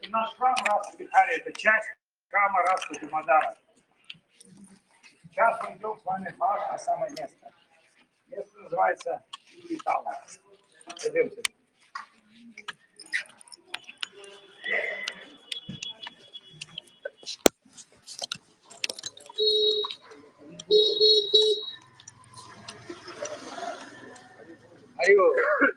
Наш храм Раста Бихари – это часть храма Раста Дамодара. Сейчас мы идем с вами на самое место. Место называется Литала. Идемте. Арио.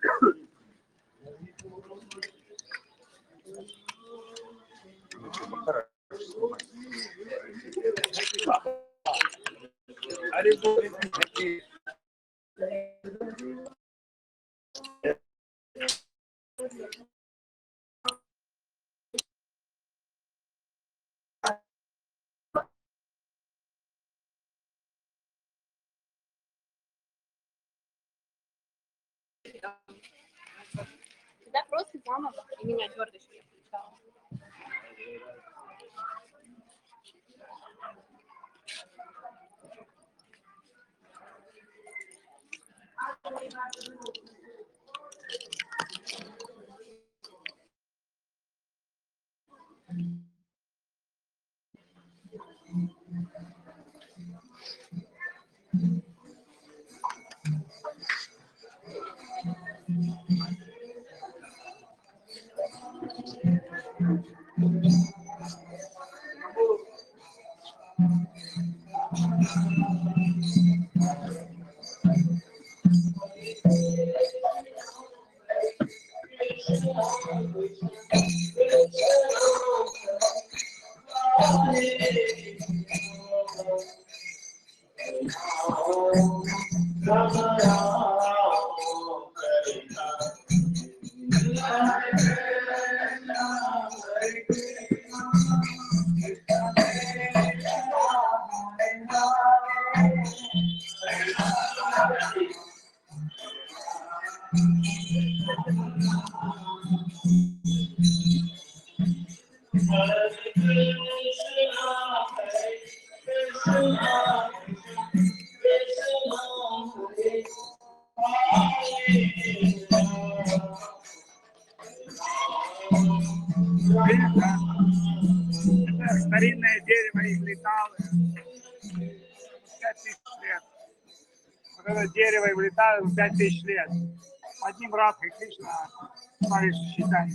Всегда просто мама и меня твердость не включала. Это старинное дерево из Литавы. 5000 лет. Вот это дерево из Литавы 5000 лет. Одним Радха и Кришна стали считать.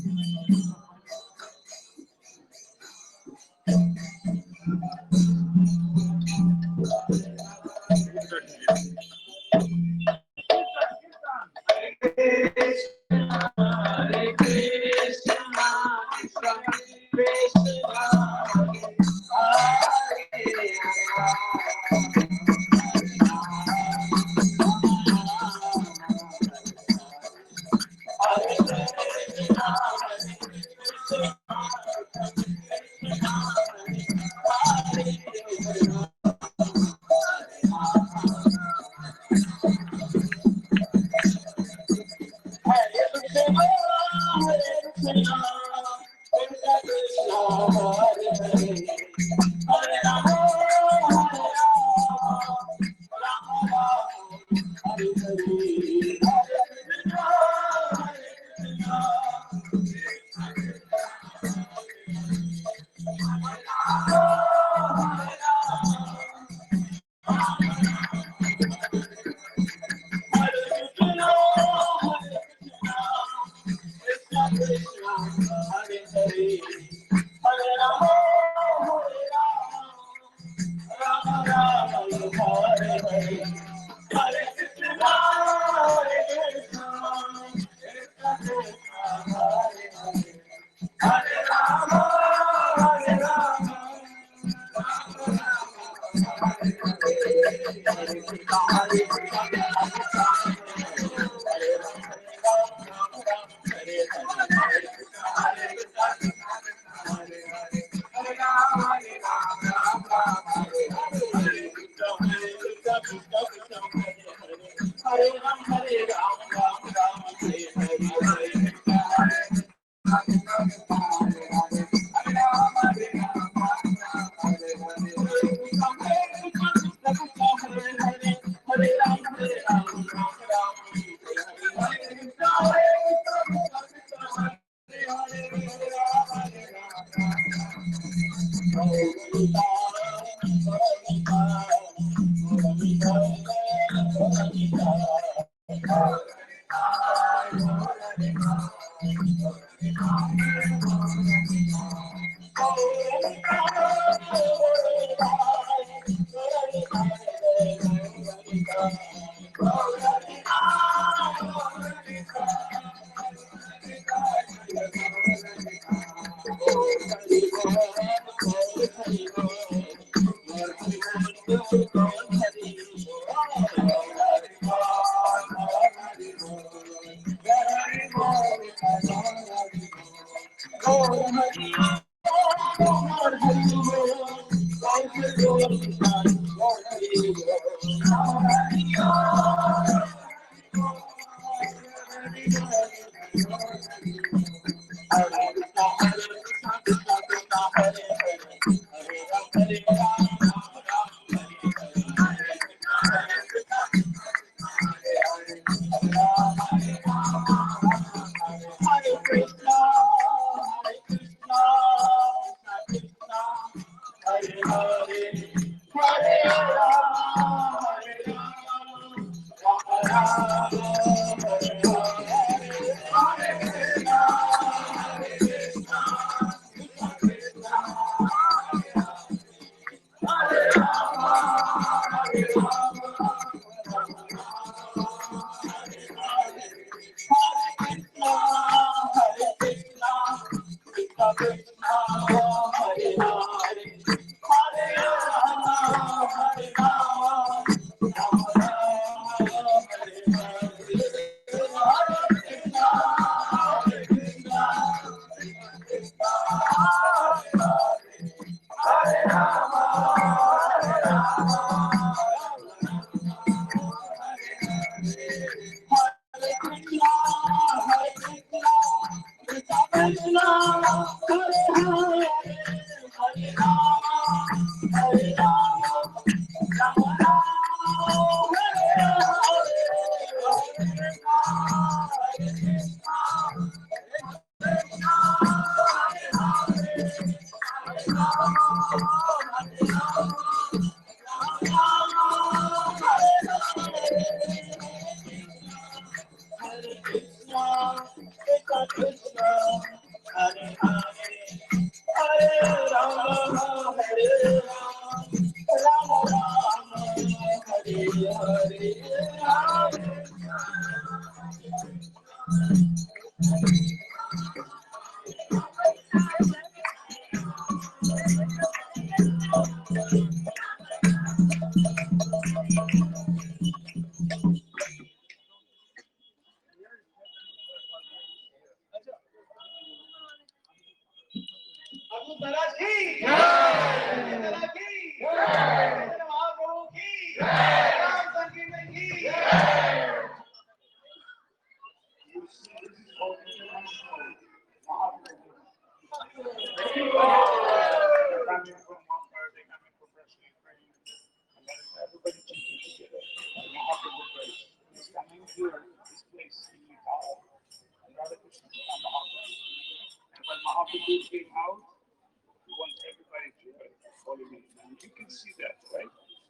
Mahaprabhu came out, you want everybody to follow me. And you can see that, right?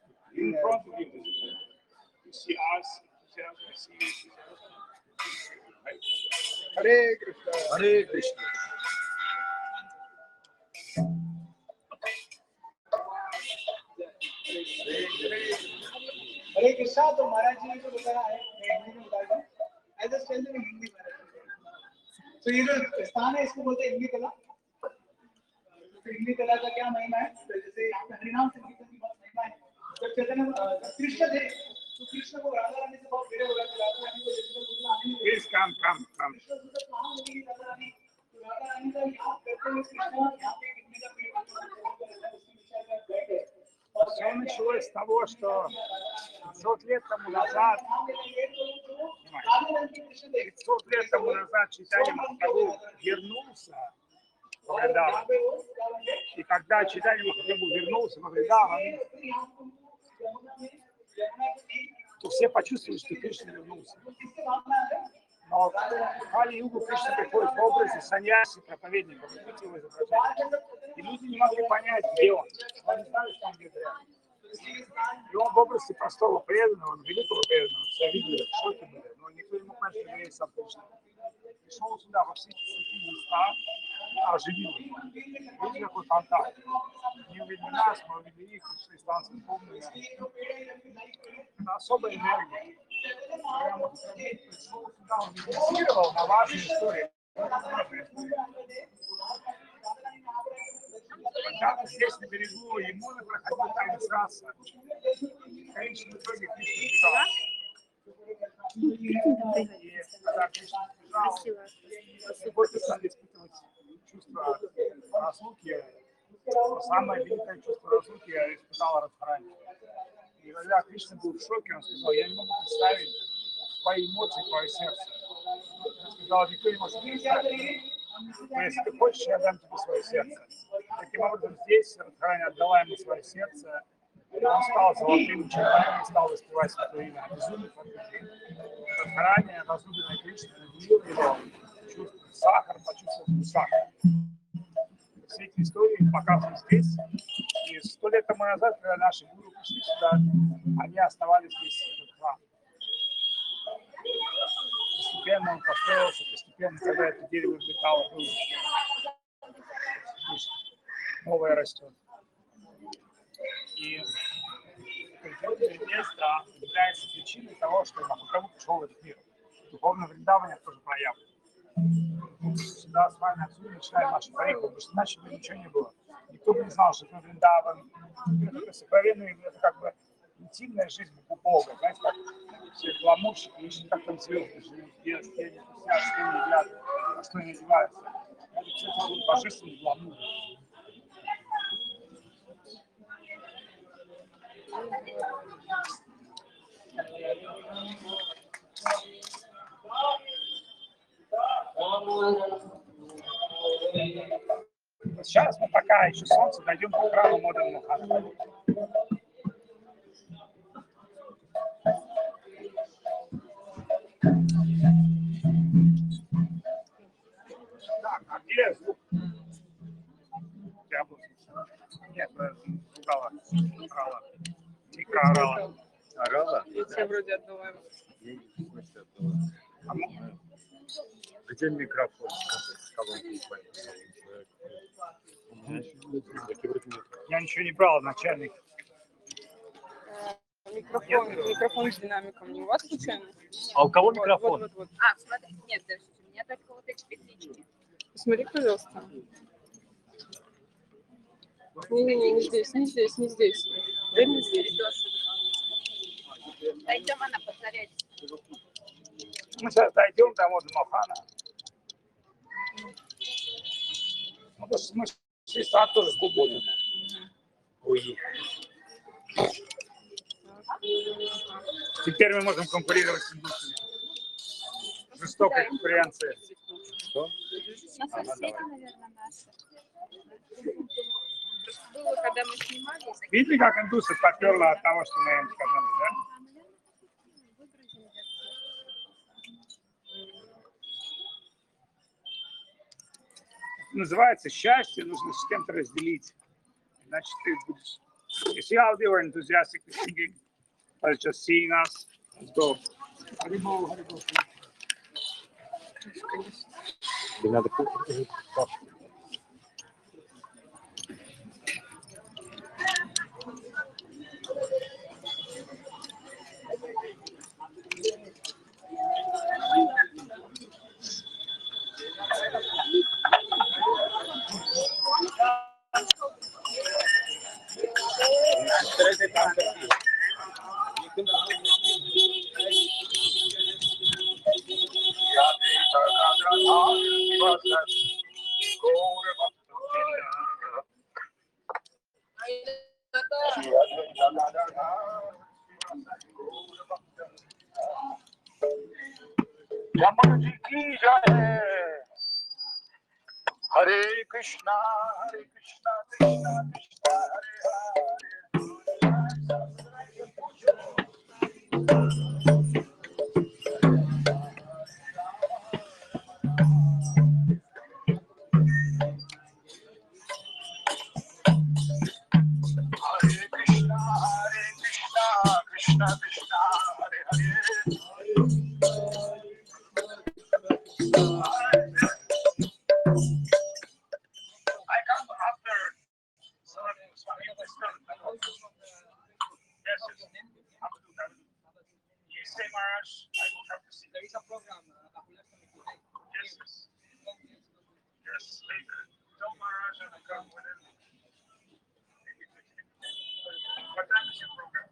In front of you, you see us, we see you, right? Hare Krishna. Hare Krishna. हरे कृष्णा तो महाराज जी ने जो बताया है मैं हिंदी में बताऊंगा I just tell them in Hindi तो ये जो स्थान है इसको बोलते हैं हिंदी कला तो हिंदी कला का क्या महिमा है तो जैसे यहाँ पे हरिनाम संकीर्तन की बहुत महिमा है जब चैतन्य कृष्ण थे तो कृष्ण को राधा रानी से बहुत प्रिय हो गया राधा रानी को जैसे बोलना आने नहीं Please come. कृष्ण को तो कहाँ मिलेगी राधा रानी तो राधा रानी का याद करते हुए कृष्ण यहाँ पे कितने का प्रिय उसकी विचार कर बैठे Все началось с того, что 500 лет тому назад, 500 лет тому назад Чайтанья Махапрабху вернулся в Вриндаван. И когда Чайтанья Махапрабху вернулся во Вриндаван, то все почувствовали, что Кришна вернулся. Но в Кали-югу Кришна приходит в образе саньяси, проповедника, его изображения. И люди не могли понять, где он. Они знали, что он где-то рядом. И он в образе простого преданного, великого преданного, все видели, в шоке были, но никто не мог понять, что есть сам Кришна. пришел сюда во все эти святые места, оживил. Видите, какой фонтан. Не увидели нас, мы увидели их, пришли станции полные. Это особая энергия. Прямо пришел сюда, он медитировал на важные истории. Когда здесь на берегу, ему проходил трансляция. Конечно, в итоге Кришна бежал. И когда Кришна бежал, сегодня стали испытывать чувство разлуки. Самое великое чувство разлуки я испытал Радхарани. И когда Кришна был в шоке, он сказал: я не могу представить твои эмоции, твое сердце. Он сказал: никто не может представить. Но если ты хочешь, я дам тебе свое сердце. Таким образом, здесь Радхарани отдала ему свое сердце, и он стал золотым учеником и стал воспевать свое имя. Безумный фантазий. Радхарани, возлюбленная Кришна, наделил его чувством сахар, почувствовал вкус сахара. Все эти истории показаны здесь. И 100 лет тому назад, когда наши гуру пришли сюда, они основали здесь этот храм. Постепенно он построился, постепенно, когда это дерево взлетало, было новое растет. И определенное место является причиной того, что Махапрабху пришел в этот мир. Духовное Вриндаване тоже проявлено. Сюда с вами отсюда начинаем нашу парику, потому что иначе бы ничего не было. Никто бы не знал, что это Вриндаван. Это сокровенное, это как бы интимная жизнь у Бога. Знаете, как все гламурщики ищут, как там звезды живут, где они вкусят, что они едят, а что они одеваются. Это все божественный гламур. Сейчас мы пока еще солнце дойдем к храму Моден Мохан. Так, а где звук? Нет, украла. Тика орала. Орала? Я тебя вроде отдала. Где микрофон? Я ничего не брал, начальник. Микрофон с динамиком не у вас случайно? А у кого микрофон? Вот. А, смотри, нет, даже у меня только вот эти петлички. Посмотри, пожалуйста. Не здесь, не здесь, не здесь. Да не здесь. Дойдем, она подзарядится. Мы сейчас дойдем до Моден Мохана. Ну, потому что мы шли сад тоже с глубоким. Ой. Теперь мы можем конкурировать с индусами. Жестокая конкуренция. Что? На соседи, наверное, наши. Просто было, когда мы снимали. Видите, как индусы поперло от того, что мы им сказали, да? Называется счастье, нужно с кем-то разделить. Значит, ты будешь... You see how they were enthusiastically singing? Or just seeing us? Let's go. Харибол, харибол. Не надо. Yamuna ji ki jai. Hare Krishna, Krishna Krishna, Hare Krishna, Krishna Hare Hare. You say, Maharaj, I will have to see. There is a program. Yes, yes. Yes, tell Maharaj and I come with it. What time is your program?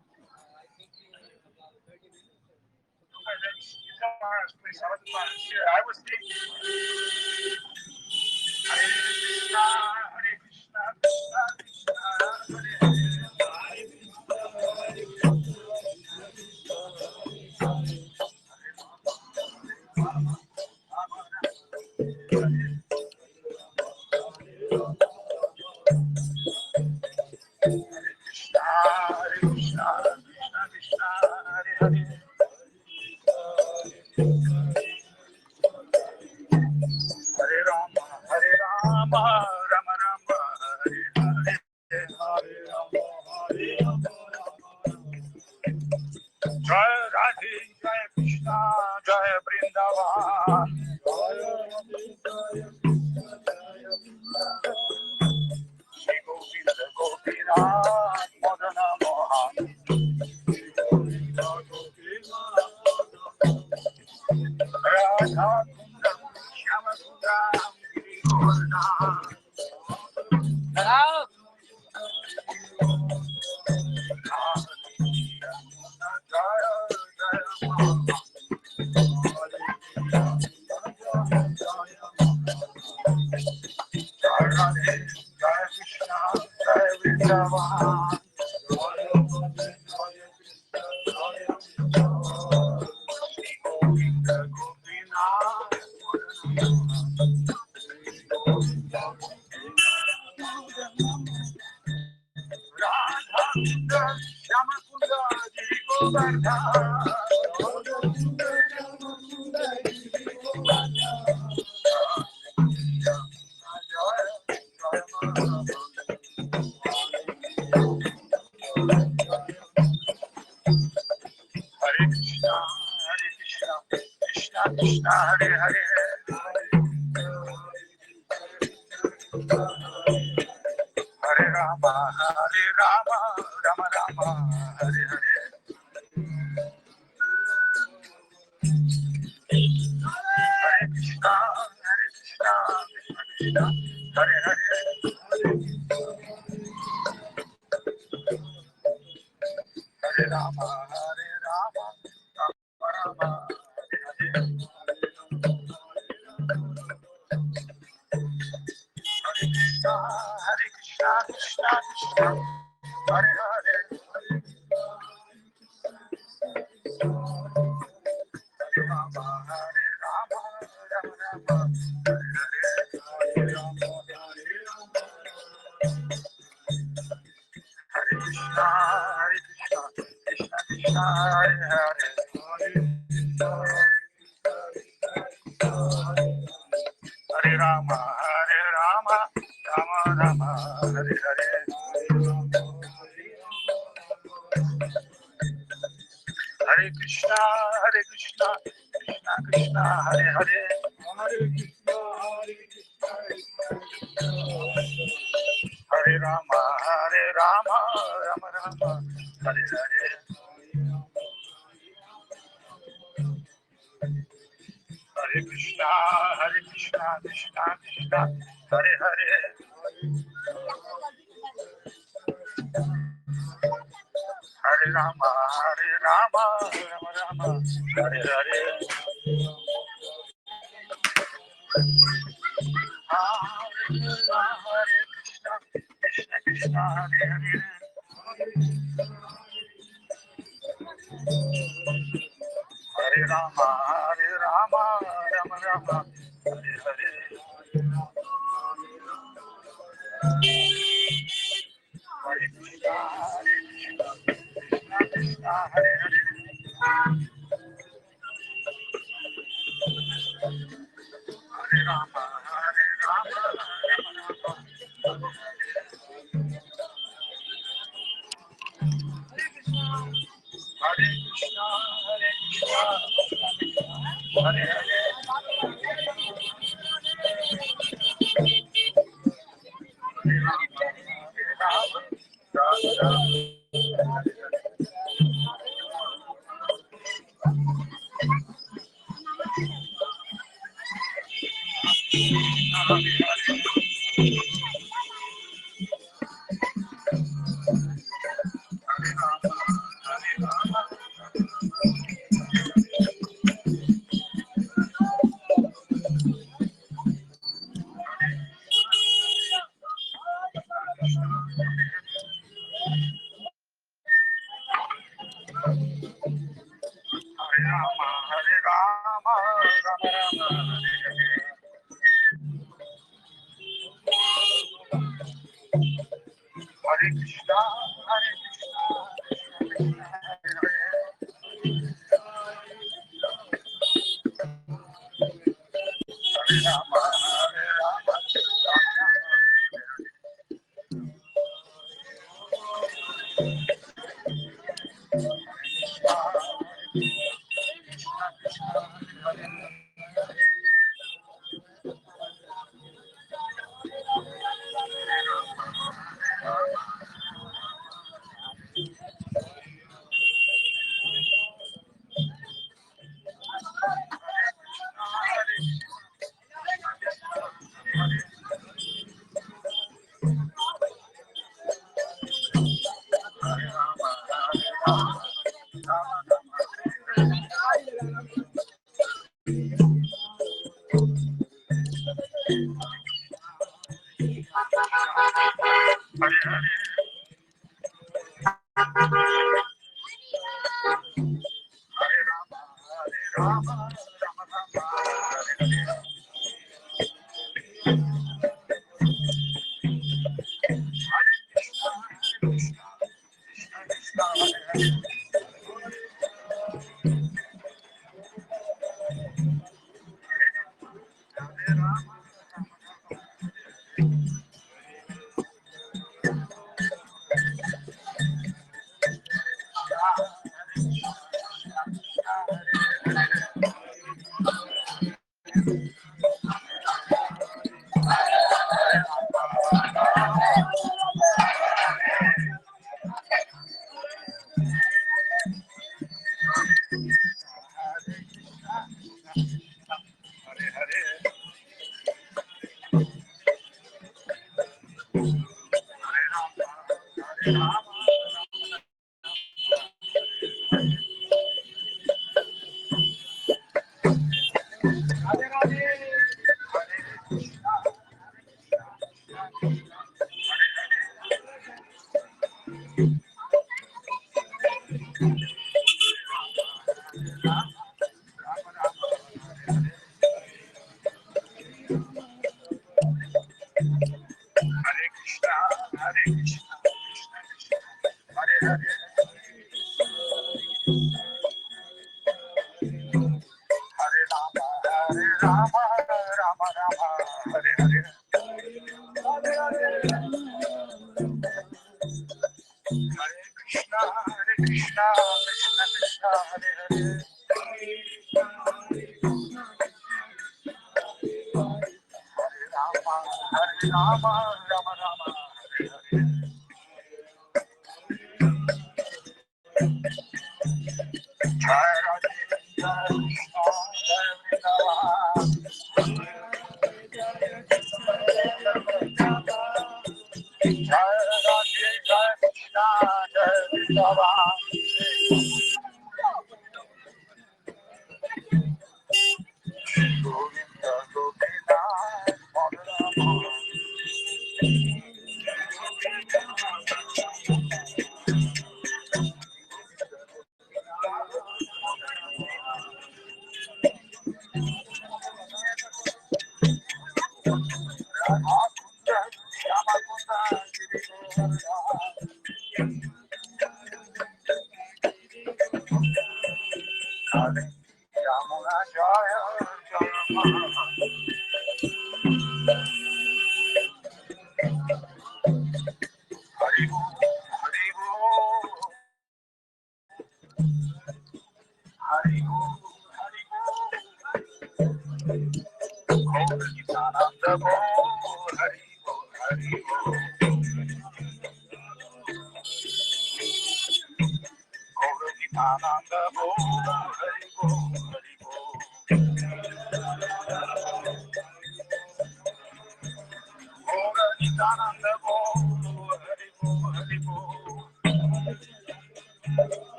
Okay, then you tell Maharaj, please. I was here. I was thinking. Hare Krishna, Hare Krishna, Krishna Krishna, Hare Krishna, Hare Krishna, Krishna Krishna, Hare Hare. Hare Rama, Rama Rama, Hare Hare. Hare Rama, Jai Radhe, Jai Krishna, Jai Vrindavan. Shri Govinda Gopinath, Madana Mohan. Radha Kundam, Shyama Sundram, Giri Govardhan. Jai Radhe, Jai Krishna, Jai Vrindavan. Shri Govinda Gopinath, Radha Kundam, Shyama Sundram, Giri Hare Krishna, Krishna Krishna, Hare Hare. Hare Rama, Rama Rama, Hare Hare. Hare Krishna, Krishna Krishna, Hare Hare. Hare Rama, Rama Rama, Hare Hare. Hare Krishna, Krishna Krishna, Hare Hare. Hare Rama, Rama Rama, Hare Hare. Hare Rama, Hare Krishna, Krishna Krishna, Hare Hare. Hare Rama, Rama Rama, Hare Hare. Hare Krishna, Krishna Krishna, Hare Hare. Hare Rama, Rama Rama, Hare Hare. Hare Krishna, Krishna Krishna, Hare Hare. Hare Rama, Rama Rama, Hare Hare. Hare Krishna, Krishna Krishna, Hare Hare. Hare Rama, Rama Rama, Hare Hare. Hare Krishna, Krishna Krishna, Hare Hare. Hare Rama, Rama Rama, Hare Krishna, Hare Hare. Hare Rama, Rama Rama, Hare Hare.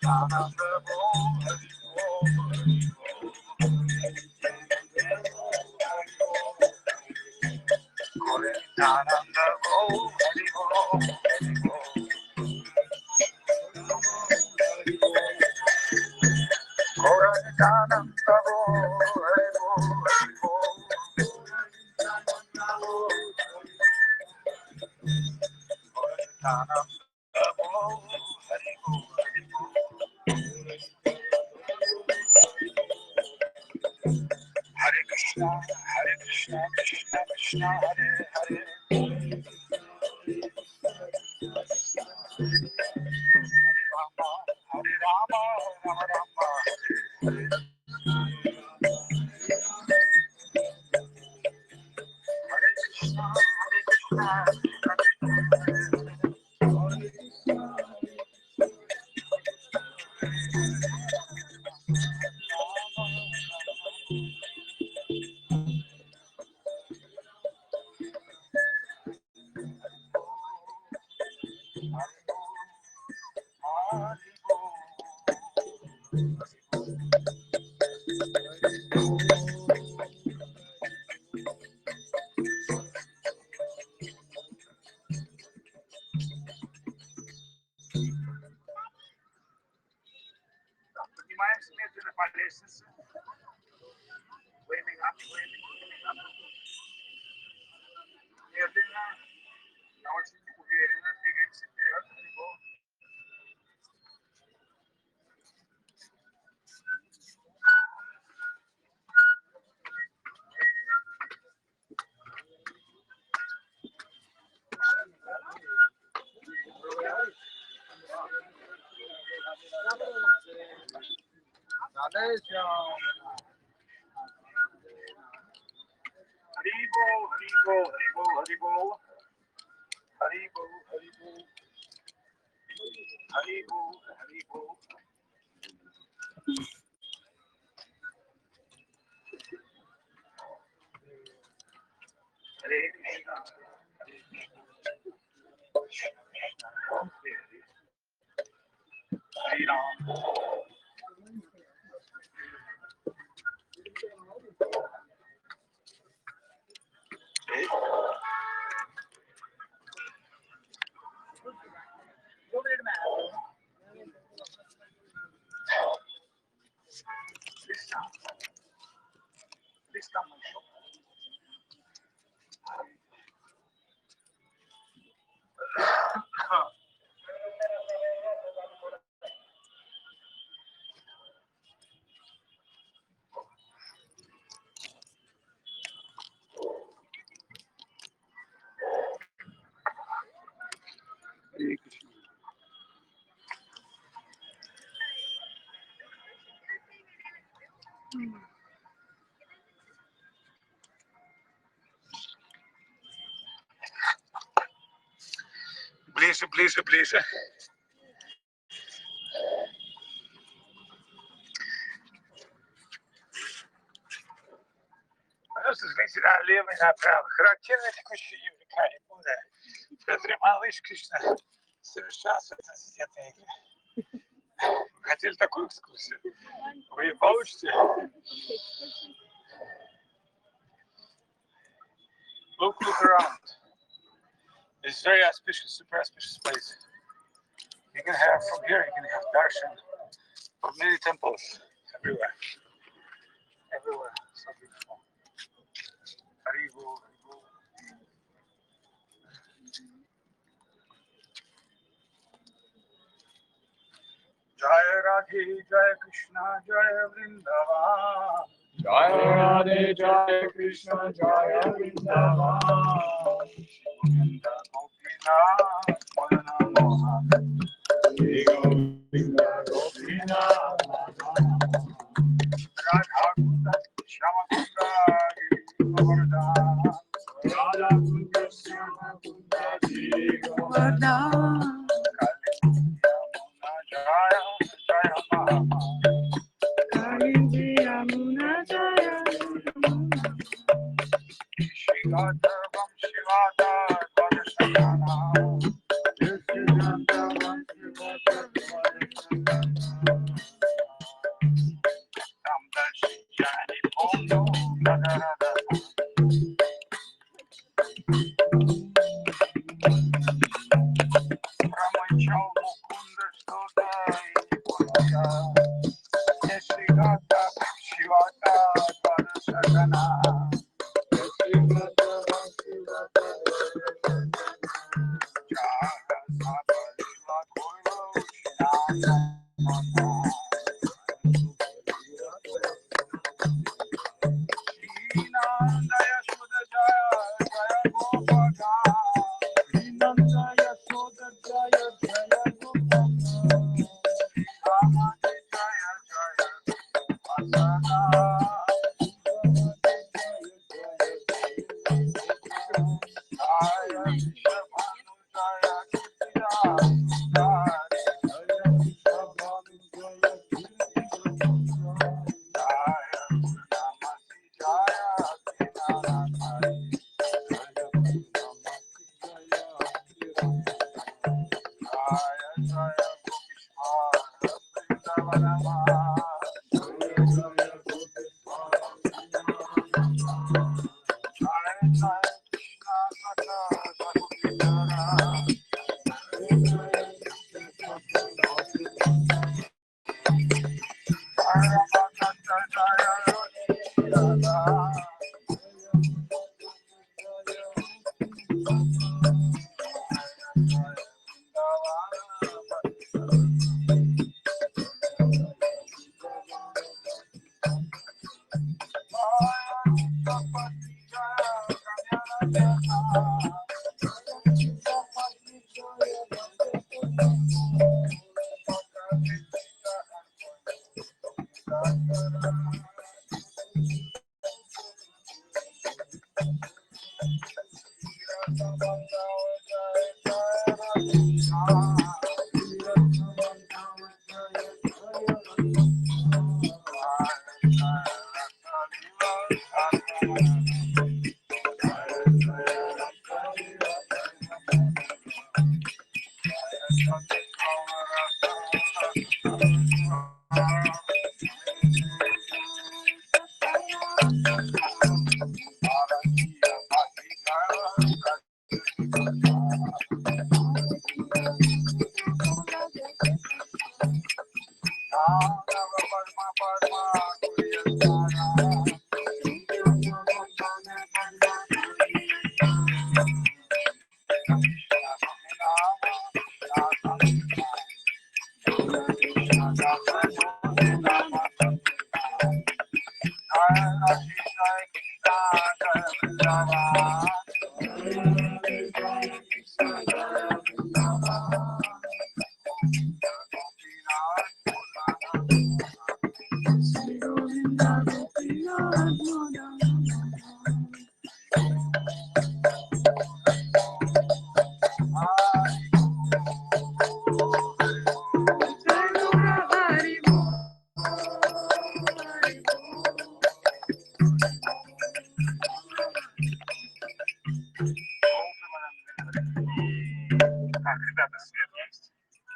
Hare Krishna, Krishna Krishna, Hare Hare. Hare Rama, Rama Rama, Hare Hare. Hare Krishna, Поднимаемся медленно по лестнице. Flaming up, flaming up. Медленно, но очень уверенно двигаемся вперед. Haribol, Haribol, Haribol, Haribol. Haribol, Haribol. Haribol, Haribol. Hare Krishna. Hare Ram. Please come and show. Hare Krishna. Ближе, ближе, ближе. Просто взгляните налево и направо. Характерное текущее явление Будда, в которой малыш Кришна совершал святые игры. Хотели такую экскурсию? Вы ее получите? Look around. It's very auspicious, super auspicious place. You can have from here. You can have darshan of many temples everywhere. Everywhere, so beautiful. Haribo, Haribo. Jaya Radhe, Jaya Krishna, Jaya Vrindavan. Jaya Radhe, Jaya Krishna, Jaya Vrindavan. Govinda Gopinath, Madana Mohan. Govinda Gopinath, Radha Kunda, Shama Kunda, Govardhan. Radha Kunda, Shama Kunda, Govardhan. Jaya, Jaya Mahama. Kalindi Yamuna Jaya. Shivatarvam Shivata Dvarashayana. Так, ребята, свет есть?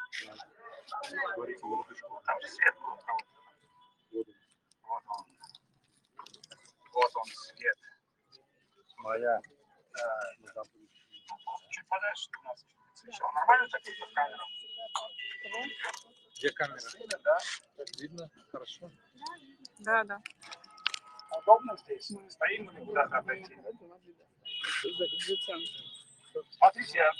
Там свет был у кого-то. Вот он. Вот он свет. Моя. Чуть подальше у нас. Что, нормально так видно камеру? Где камера? Да? Так видно? Хорошо. Да, да. Удобно здесь? Стоим или куда-то отойти? Зачем? Смотрите,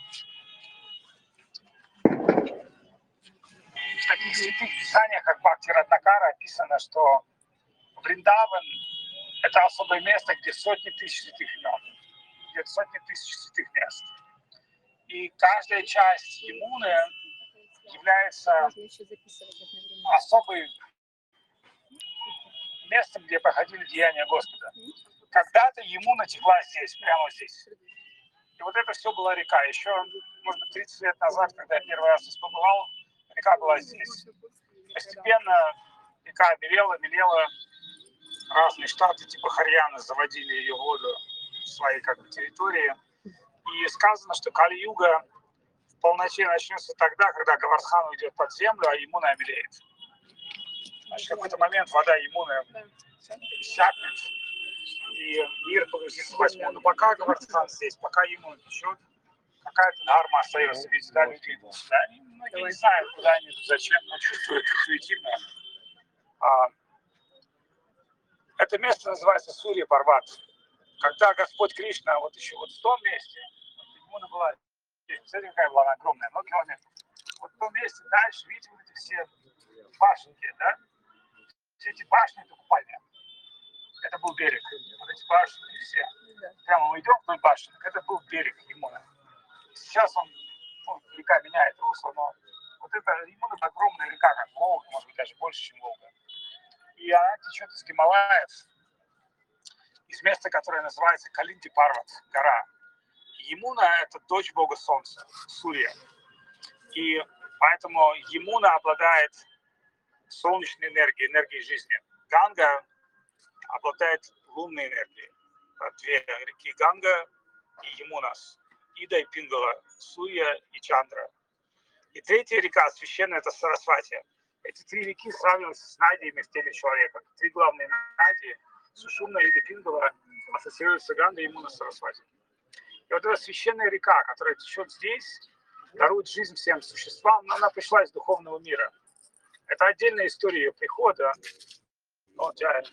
в таких святых писаниях, как Бхакти Ратнакара, описано, что Вриндаван – это особое место, где сотни тысяч святых имен, где сотни тысяч святых мест. И каждая часть Ямуны является Можно еще записывать одновременно. особым местом, где проходили деяния Господа. Когда-то Ямуна текла здесь, прямо здесь. И вот это все была река. Еще, может быть, 30 лет назад, когда я первый раз здесь побывал, река была здесь. Постепенно река мелела. Разные штаты типа Харьяны заводили ее воду в свои как бы территории. И сказано, что Кали-юга в полноте начнется тогда, когда Говардхан уйдет под землю, а Ямуна обелеет. Значит, в какой-то момент вода Ямуны иссякнет, и мир погрузится во тьму. Но пока Говардхан здесь, пока Ямуна течет, какая-то дхарма остается, ведь всегда люди идут сюда. многие не знают, куда они, зачем, но чувствуют интуитивно. Это место называется Сурья Парват. Когда Господь Кришна, вот еще вот в том месте, Ямуна была, смотрите, какая была она огромная, много километров. Вот в том месте дальше, видите, вот эти все башенки, да? Все эти башни — это купальня. Это был берег. Вот эти башни все. Прямо мы идем вдоль башен, это был берег Ямуна. Сейчас он, река меняет русло, но вот это Ямуна — огромная река, как Волга, может быть, даже больше, чем Волга. И она течет из Гималаев, из места, которое называется Калинти-Парват, гора. Ямуна — это дочь бога солнца, Сурья. И поэтому Ямуна обладает солнечной энергией, энергией жизни. Ганга обладает лунной энергией. Две реки — Ганга и Ямунас. Ида и Пингала, Сурья и Чандра. И третья река священная — это Сарасвати. Эти три реки сравниваются с надиями в теле человека. Три главные надии — Сушумна, Ида, Пингала — ассоциируются Ганга, Ямуна, Сарасвати. И вот эта священная река, которая течет здесь, дарует жизнь всем существам, но она пришла из духовного мира. Это отдельная история ее прихода. Но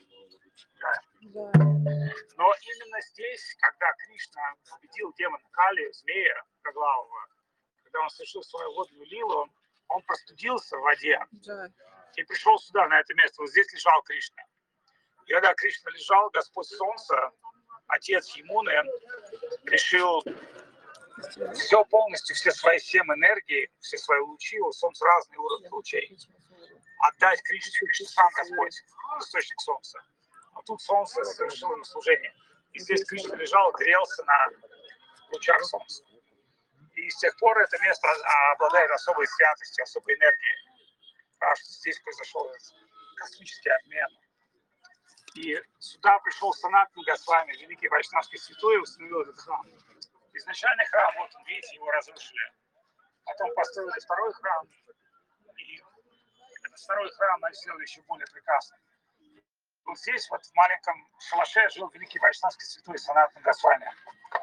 именно здесь, когда Кришна победил демона Кали, змея Кроглавого, когда он совершил свою водную лилу, он простудился в воде и пришел сюда, на это место. Вот здесь лежал Кришна. И когда Кришна лежал, Господь Солнца, отец Ямуны, решил все полностью, все свои 7 энергий, все свои лучи, у Солнца разные уровни лучей, отдать Кришне. Кришна сам Господь, источник Солнца. А тут Солнце совершило ему служение. И здесь Кришна лежал, грелся на лучах Солнца. И с тех пор это место обладает особой святостью, особой энергией. Потому что здесь произошел космический обмен. И сюда пришел Санатана Госвами, великий вайшнавский святой, и установил этот храм. Изначальный храм, вот видите, его разрушили. Потом построили второй храм. И этот второй храм они сделали еще более прекрасным. Вот здесь, вот в маленьком шалаше, жил великий вайшнавский святой Санатана Госвами.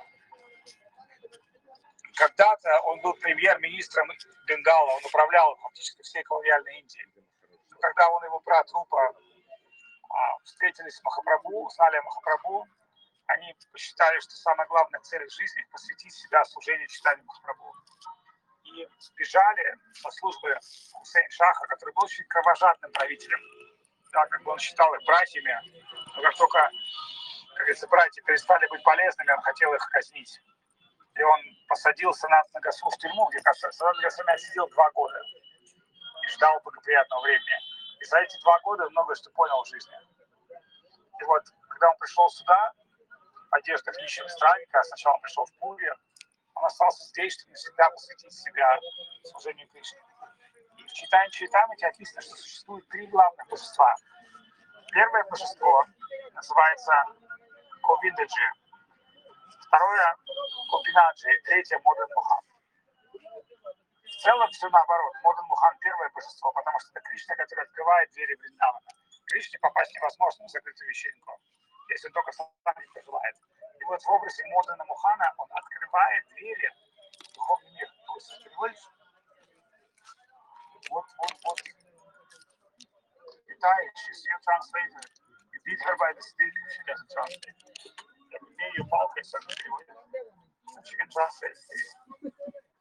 Когда-то он был премьер-министром Бенгала, он управлял фактически всей колониальной Индией. Когда он и его брат Рупа встретились с Махапрабху, узнали о Махапрабху, они посчитали, что самая главная цель жизни — посвятить себя служению читанию Махапрабху. И бежали со службы Хусейн-Шаха, который был очень кровожадным правителем. Да, как бы он считал их братьями, но как только, как говорится, братья перестали быть полезными, он хотел их казнить. И он посадил Санатана Госвами в тюрьму, где Санатана Госвами сидел 2 года и ждал благоприятного времени. И за эти 2 года многое что понял в жизни. И вот, когда он пришел сюда, в одеждах нищего странника, сначала он пришел в Пури, он остался здесь, чтобы навсегда посвятить себя служению Кришне. И в Чайтанья Чаритамрите описано, что существует 3 главных божества. Первое божество называется Говиндаджи, второе — Гопинаджи, и третье — Модан Мохан. В целом все наоборот. Модан Мохан — первое божество, потому что это Кришна, который открывает двери Вриндавана. Кришне попасть невозможно в закрытую вечеринку, если он только сам не пожелает. И вот в образе Модана Мохана он открывает двери в духовный мир. То есть, понимаешь? Вот. Китай, she's your translator. You beat her by the stick, she doesn't translate. Я бью ее палкой, сам переводит. She can translate.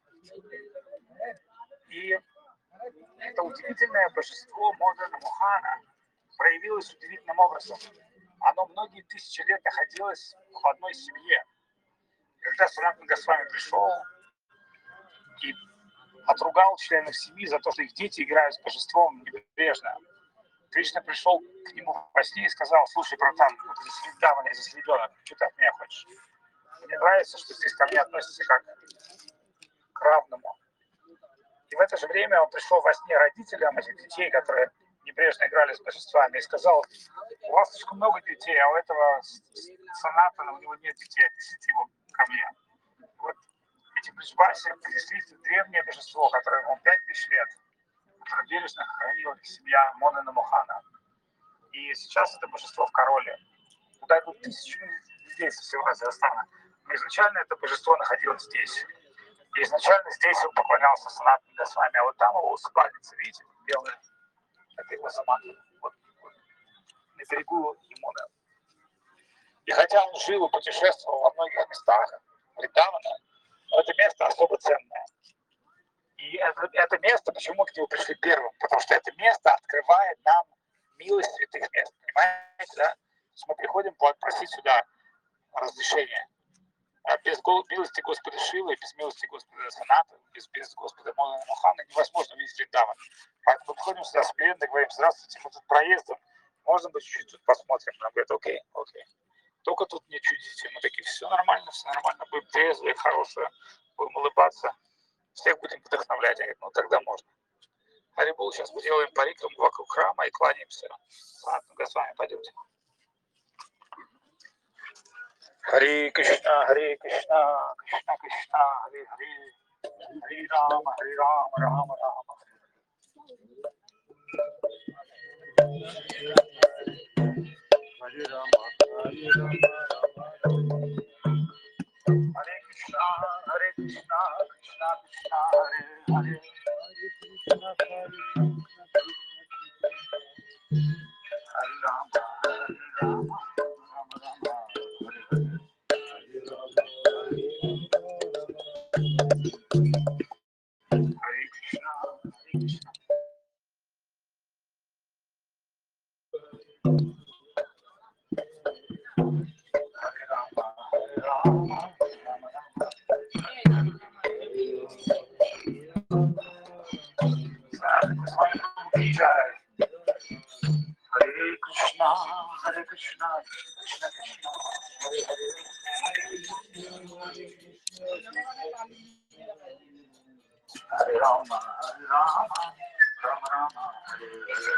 И это удивительное божество Модана Мохана проявилось удивительным образом. Оно многие тысячи лет находилось в одной семье. Когда Санатана Госвами пришел и отругал членов семьи за то, что их дети играют с божеством небрежно, Кришна пришел к нему во сне и сказал: слушай, братан, вот здесь ребенок, что ты от меня хочешь? Мне нравится, что здесь ко мне относятся как к равному. И в это же время он пришел во сне родителям этих детей, которые небрежно играли с божествами, и сказал: у вас слишком много детей, а у этого Санатана, у него нет детей, отнесите его ко мне. Вот эти Бриджбаси действительно древнее божество, которое ему 5000 лет, которое бережно хранила семья Модана Мохана. И сейчас это божество в Короле. Туда идут 1000 людей со всего Казахстана. Но изначально это божество находилось здесь. И изначально здесь он поклонялся Санатана Госвами, а вот там его усыпальница, видите, белая, это его самадх, вот, на берегу Ямуны. И хотя он жил и путешествовал во многих местах, Вриндавана, но это место особо ценное. И это место, почему мы к нему пришли первым? Потому что это место открывает нам милость святых мест. Понимаете, да? Мы приходим просить сюда разрешения. А без милости Господа Шивы, без милости Господа Саната, без Господа Модана Мохана невозможно увидеть Вриндаван. Поэтому мы приходим сюда смиренно, говорим: здравствуйте, мы тут проездом, можно быть чуть-чуть тут посмотрим? Нам говорят: окей. Только тут не чудите. Мы такие: все нормально, будем трезвые, хорошие, будем улыбаться, всех будем вдохновлять. Я говорю: ну тогда можно. Харибул, сейчас мы делаем парикам вокруг храма и кланяемся. Санатану Госвами, пойдемте. Харе Кришна, Кришна Кришна, Харе Харе, Харе Рама, Рама Рама. Харе Рама, Hare Krishna, Krishna Krishna, Hare Hare, Hare Rama, Rama Rama, Hare Hare. Hare Krishna, Krishna. Hare Rama, Rama Rama. Jai. Hare Krishna, Krishna Krishna, Hare Hare, Hare Rama, Rama Rama, Hare Hare.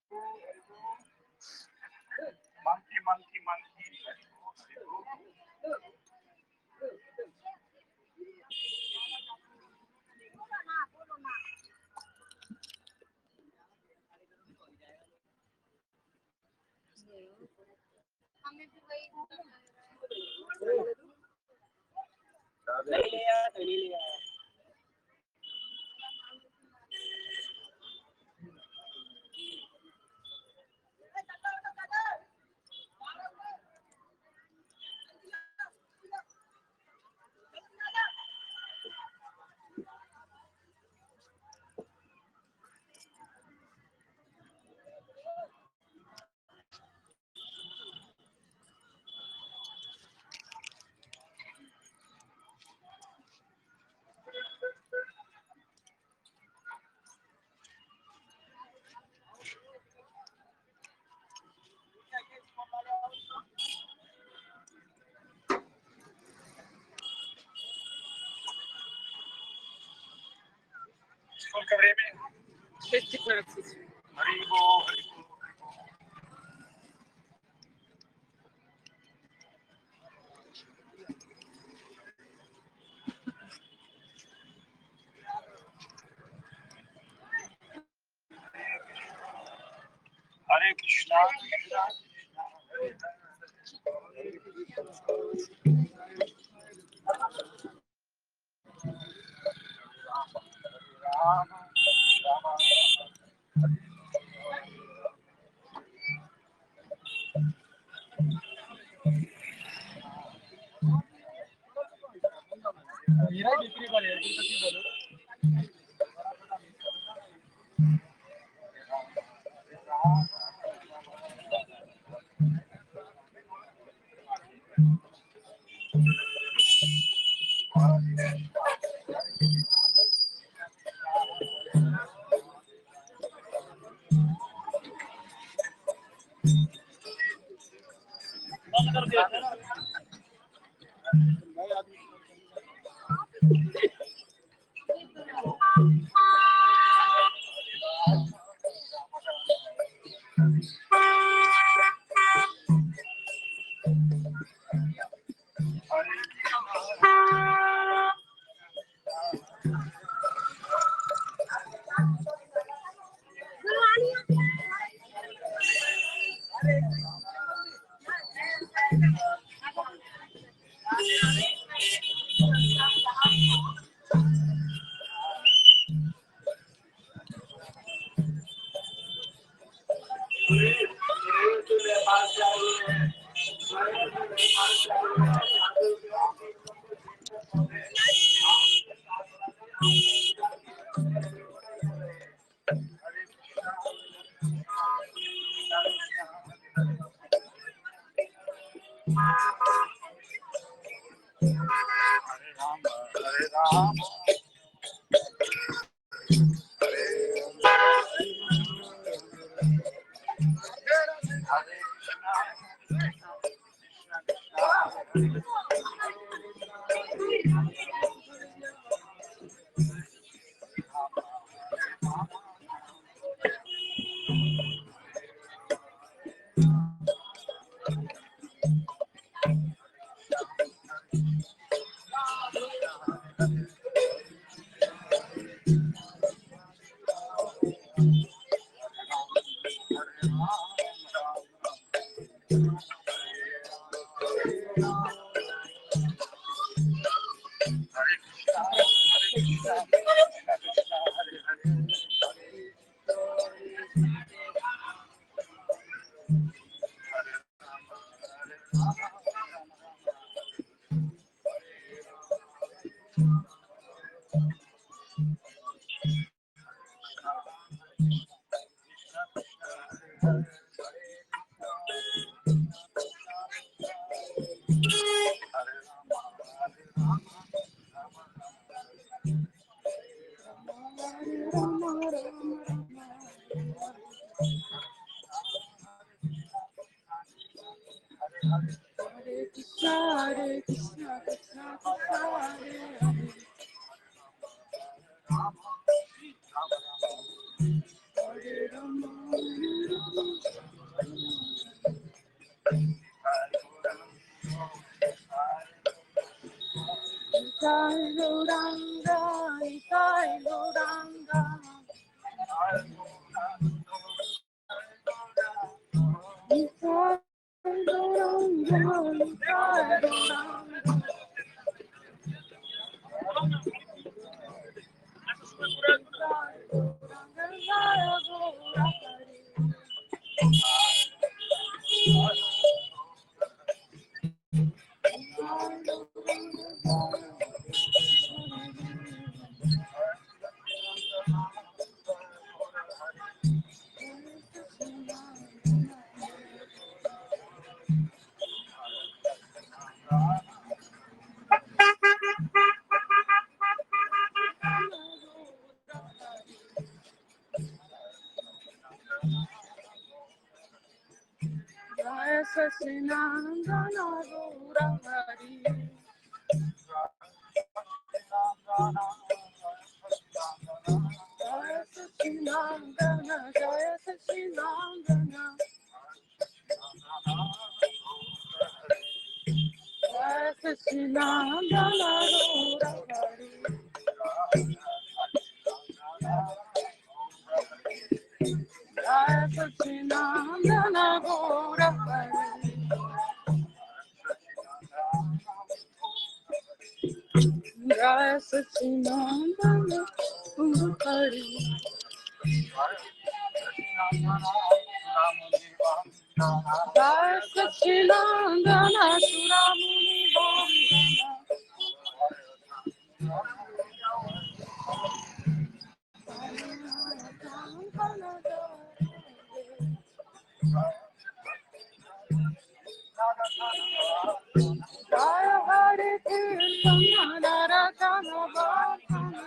Monkey, monkey, monkey. Сколько времени? 6:15. Рибу. Харе Кришна. Рама, Рама. Hare Rama, Hare Rama. Hare Krishna, Krishna Krishna, Hare Krishna, Krishna Krishna, Hare Hare. Hare Krishna, Hare Krishna, Krishna Krishna, Hare Hare. Hare Rama, Hare Rama, Jaya Sachinandana Gaura Hari. Jaya Sachinandana, Jaya Sachinandana. Jaya Sachinandana Gaura Hari. Jaya Sachinandana Gaura Hari. Jaya Sachinandana Gaura Hari. Jaya Sachinandana Suramuni Vandana. Jaya Hare Krishna Naratana Bhavana.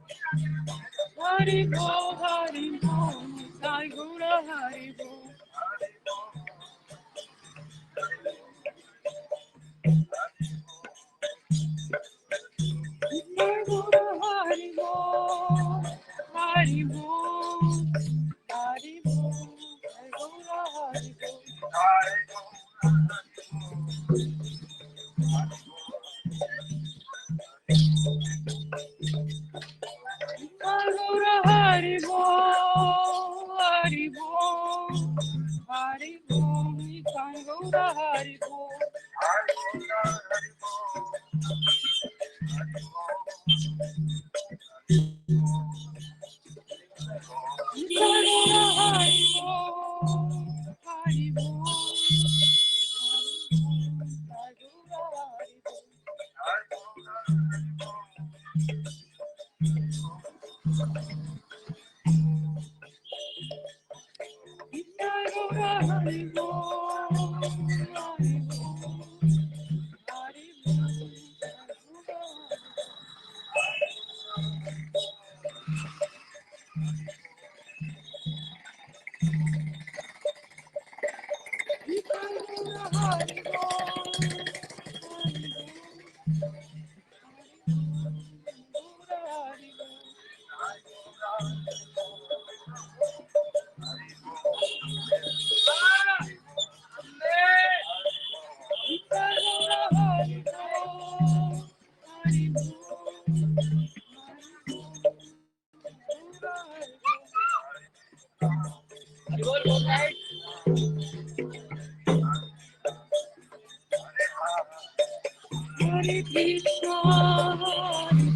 Hari Bo, Sai Gura Hari Bo. Gaura Hari Bol, Hari Bol, Hari Bol, Gaura Hari Bol. Hare Krishna, Hare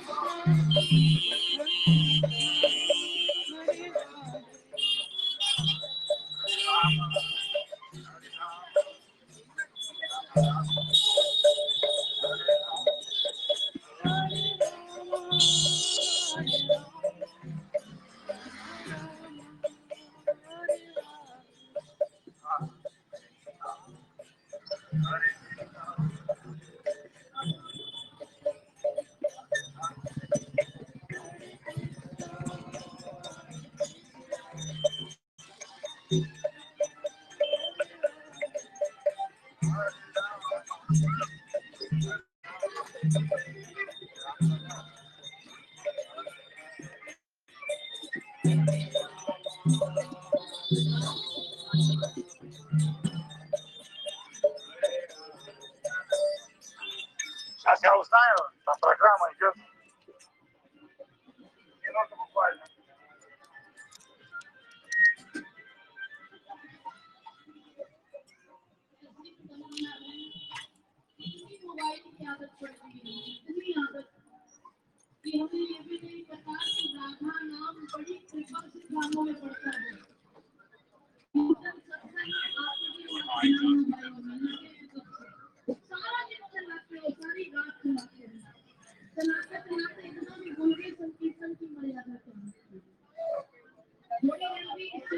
Сейчас я узнаю, там программа идет. Минуту буквально. Mobile की आदत पड़ गई है इतनी आदत कि हमें ये भी नहीं पता कि राधा नाम बड़ी कृपा से कानों में पड़ता है कीर्तन सत्संग आपको भी सारा दिन चलाते हो सारी रात चलाते हो चलाते चलाते इतना भी भूल गए संकीर्तन की मर्यादा क्या है थोड़ी देर भी इससे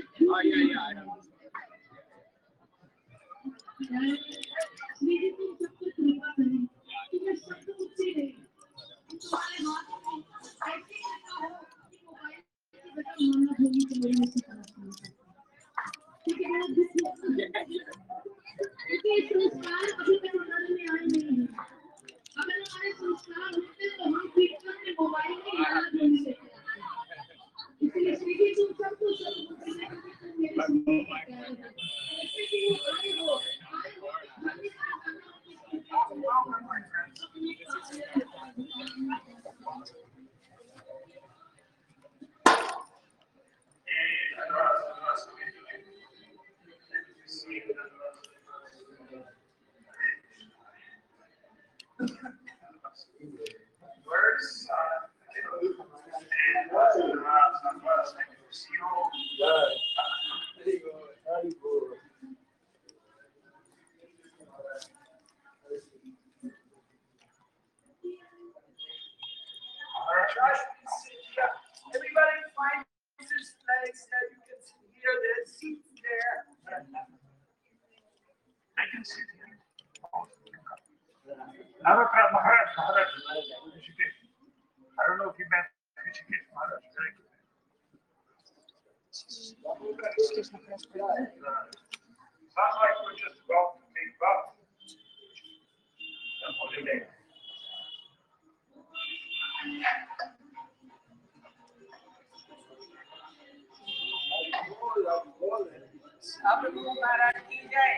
मेरी तुम सबको कृपा करें कि मैं शब्द मुझसे नहीं तुम्हारे हाथ में ऐसे लगा हो कि मोबाइल की बटन मारना होगी तो मेरे में से ठीक है मेरा दुख क्योंकि संस्कार अभी तक हमारे में आए नहीं है अगर हमारे संस्कार होते तो हम कीर्तन में मोबाइल की याद नहीं देते इसलिए श्री जी तुम सबको सब मेरे ऐसे कि आए हो Words, everybody find this place that you can hear the seats there. I can sit here. Navaprabhu Maharaj, Rishikesh. I don't know if you met Rishikesh Maharaj. Very good. Sounds like we're just about to take off. The holy day. Prabhu Maharaj ki jai.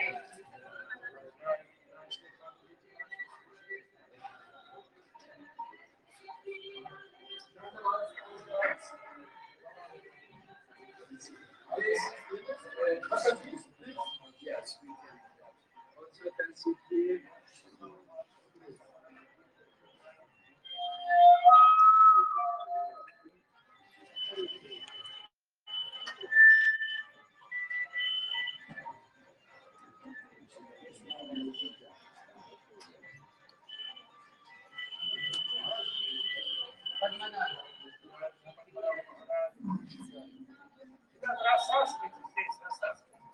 Рассасывайте здесь, рассасывайте.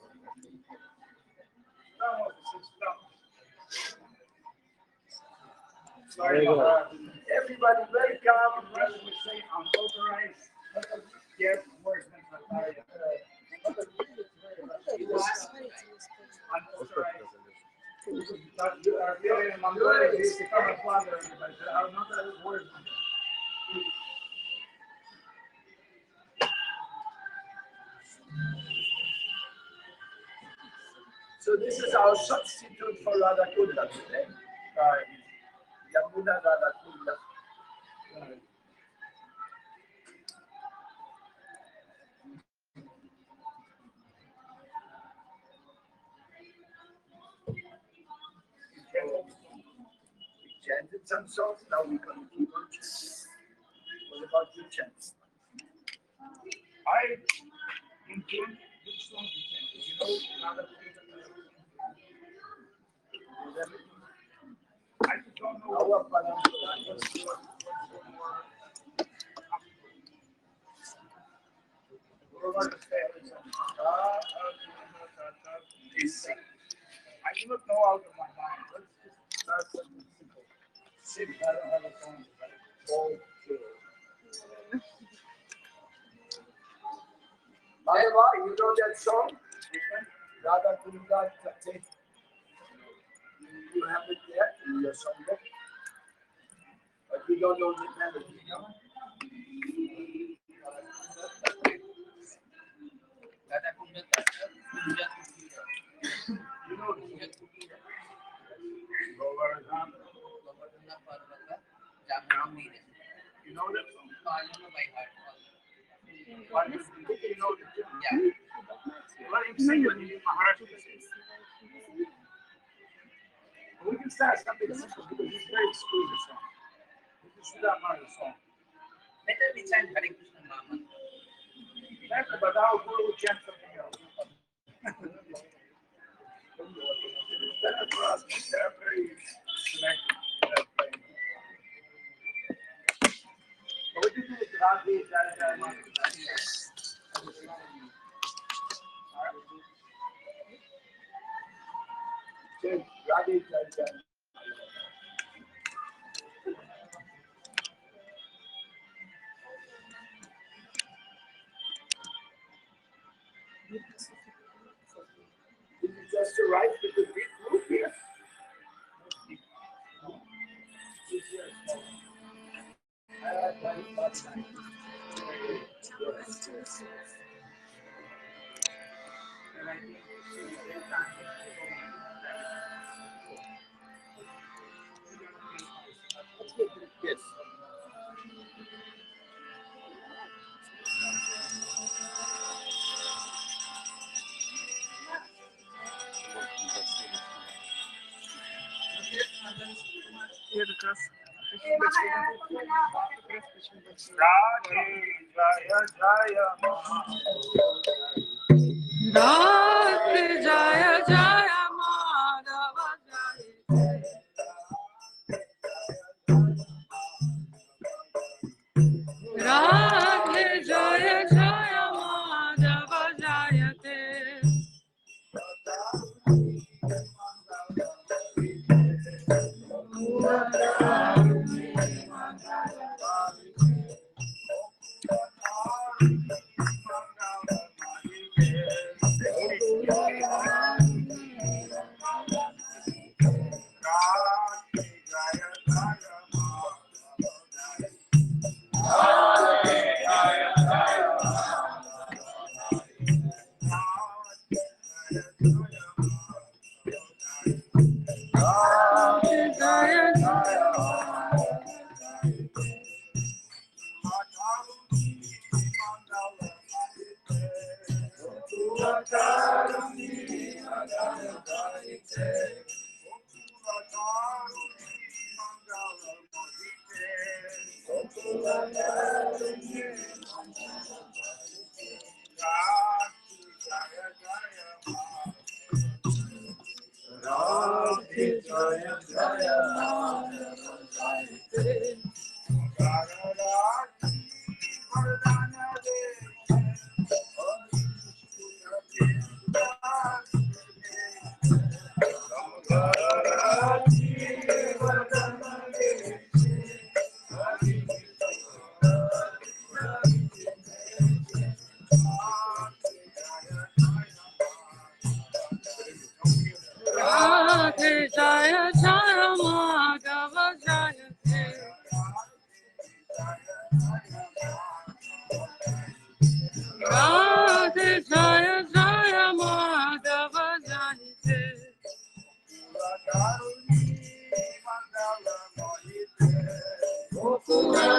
Сюда можно, сюда. Sorry, everybody very calm. Rather we say unauthorized. Yes, words unauthorized. But you are feeling in Mongolia, you used to come and flounder, but I'm not that words. So this is our substitute for Radhakunda today. Yamuna Radhakunda. We chanted some songs, now we're going to keep on chanting. What about you chants? I include which songs you chant. You know, Radhakunda. I just don't know what I do not know out of my mind. Let's just start something simple. Simple. I don't have a song. Madhava, you know that song? Radha Kunda Tate. You have it there in your songbook, but you don't know the melody, no? You know you know that song? Why do you know the tune? Yeah. Let him sing when you Maharashtra sings. We can start something simple because it's very exclusive song. This is Sudha Mara song. Better we chant Hare Krishna Mama. Better, but our Guru will chant something else. Better for us, they're very selective. What do you do with Radhe Jaya Jaya Mama? Radhe Jaya Jaya. Did you just arrive with the big group here? Yes. Radhe Jaya Jaya Radhe Jaya Jaya Madhava Jaya Radhe Jaya Jaya Madhava Jayate Jaya Radhe Jaya Jaya Madhava Jayate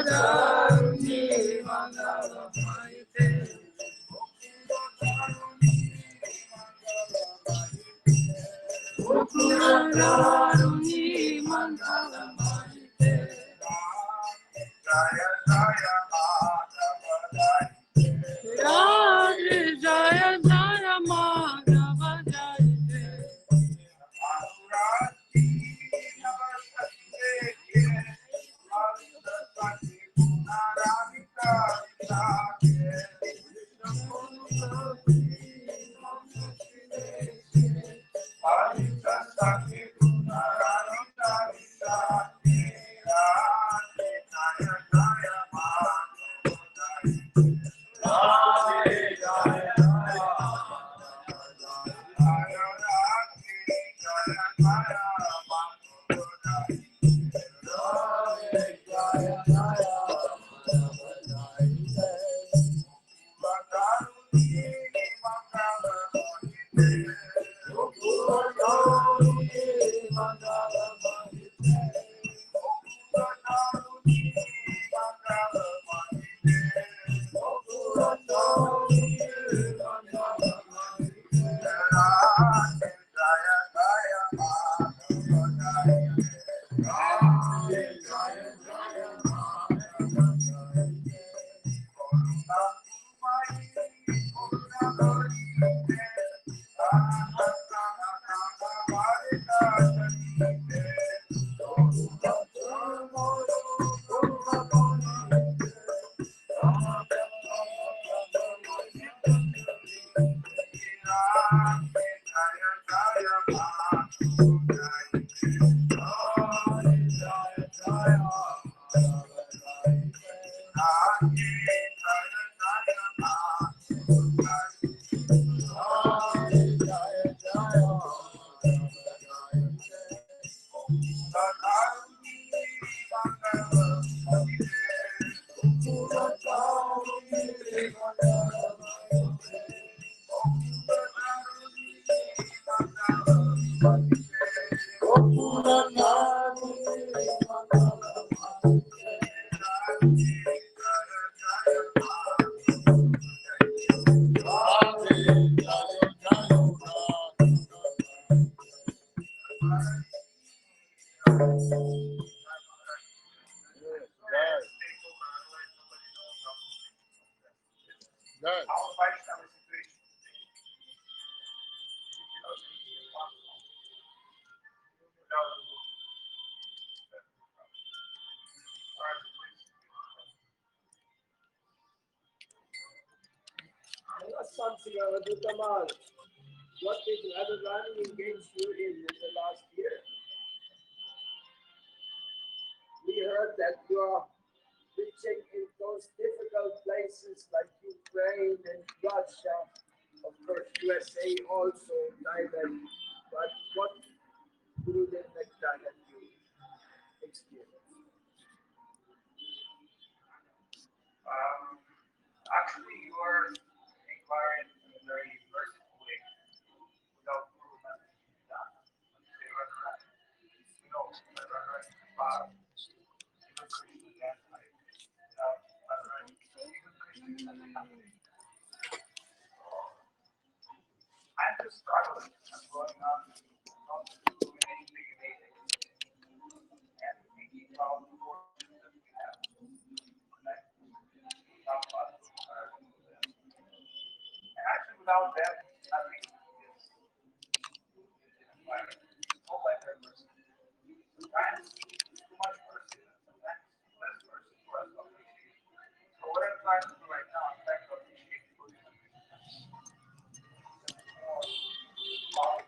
Something Tamal. What did Radharani engage you in the last year? We heard that you are preaching in those difficult places like Ukraine and Russia, of course USA also, Thailand. But what Guru Nektar have you experienced? Actually, you are inquiring in a very versatile way without proof. You know, I'm just struggling. I'm going on, not doing anything amazing, and thinking about the forces that we have. Connect, not us, and actually, without them, nothing is inspiring. All by their person. Sometimes too much person, sometimes less person for us to appreciate. So what I'm trying to do right now, I'm trying to appreciate what is more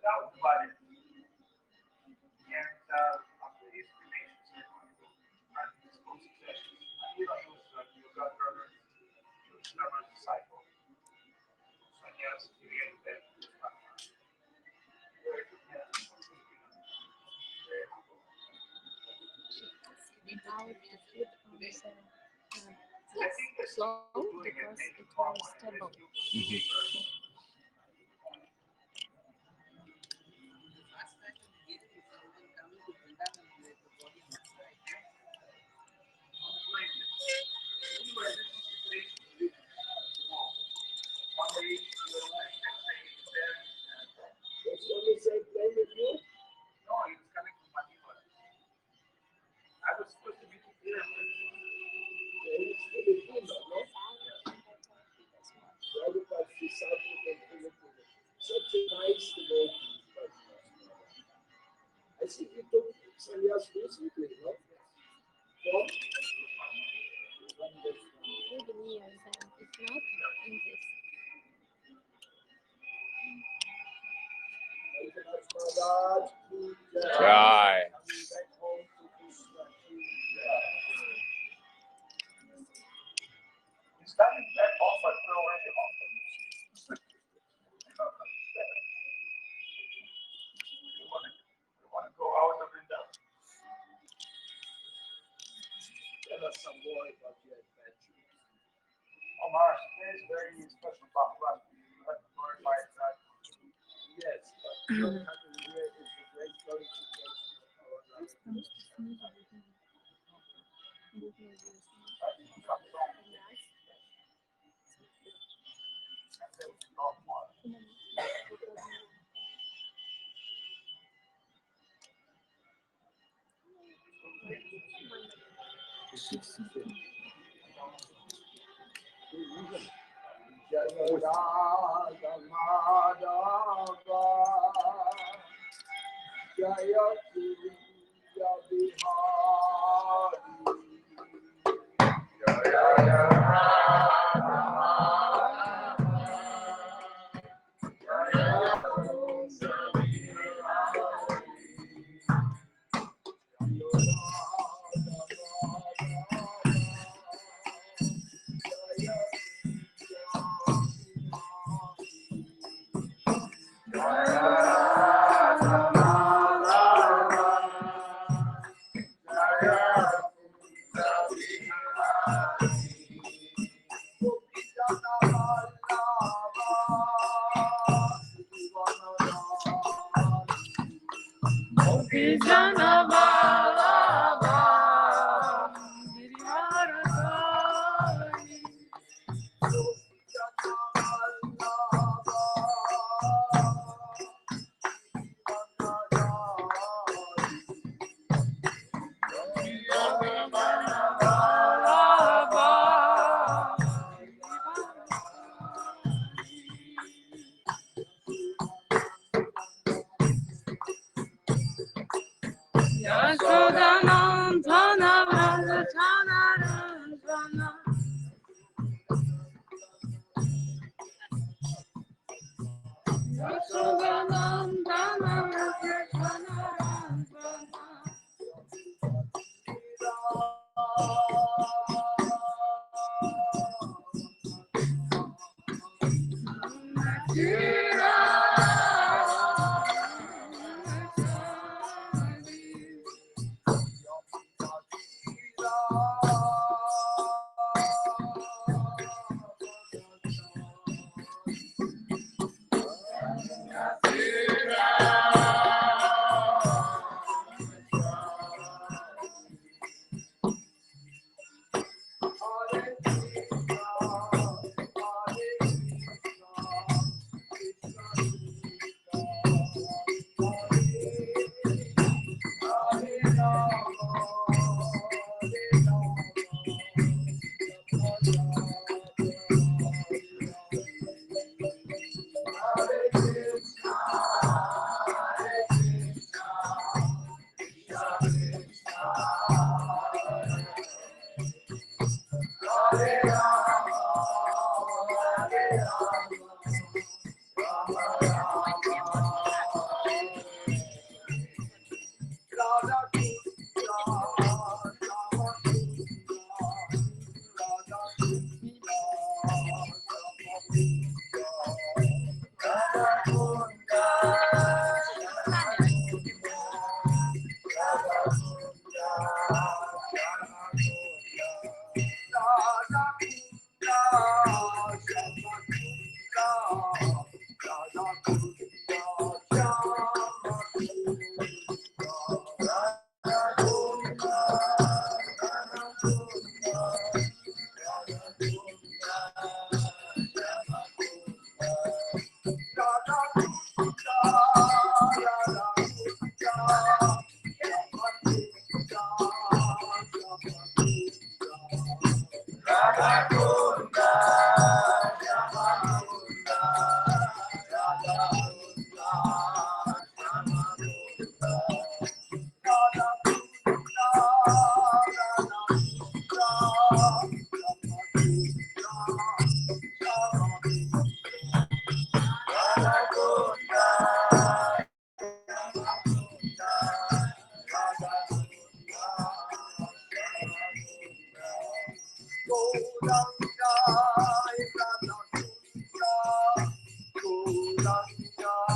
without blood. And after these cremations, these post-sessions, you know, he was a brother, he was never a disciple. So yes, he had that. Without the food on the slow because it was stable. No, he was coming from Manila. I was supposed to be there. Such a nice devotee. I think he took sannyas recently, no? From Maybe near them. If not, in this. Maharaj ki jai. Jai. Back home to Krishna ki He's coming back home, but no way home. We want to go out of Vrindavan. Tell us some more about your adventure. Oh, Maharaj, today is very special about us. Let the glorify God. Yes, but your coming here is a great glorification of our life. Jaya Madhava Jaya Surya Bihari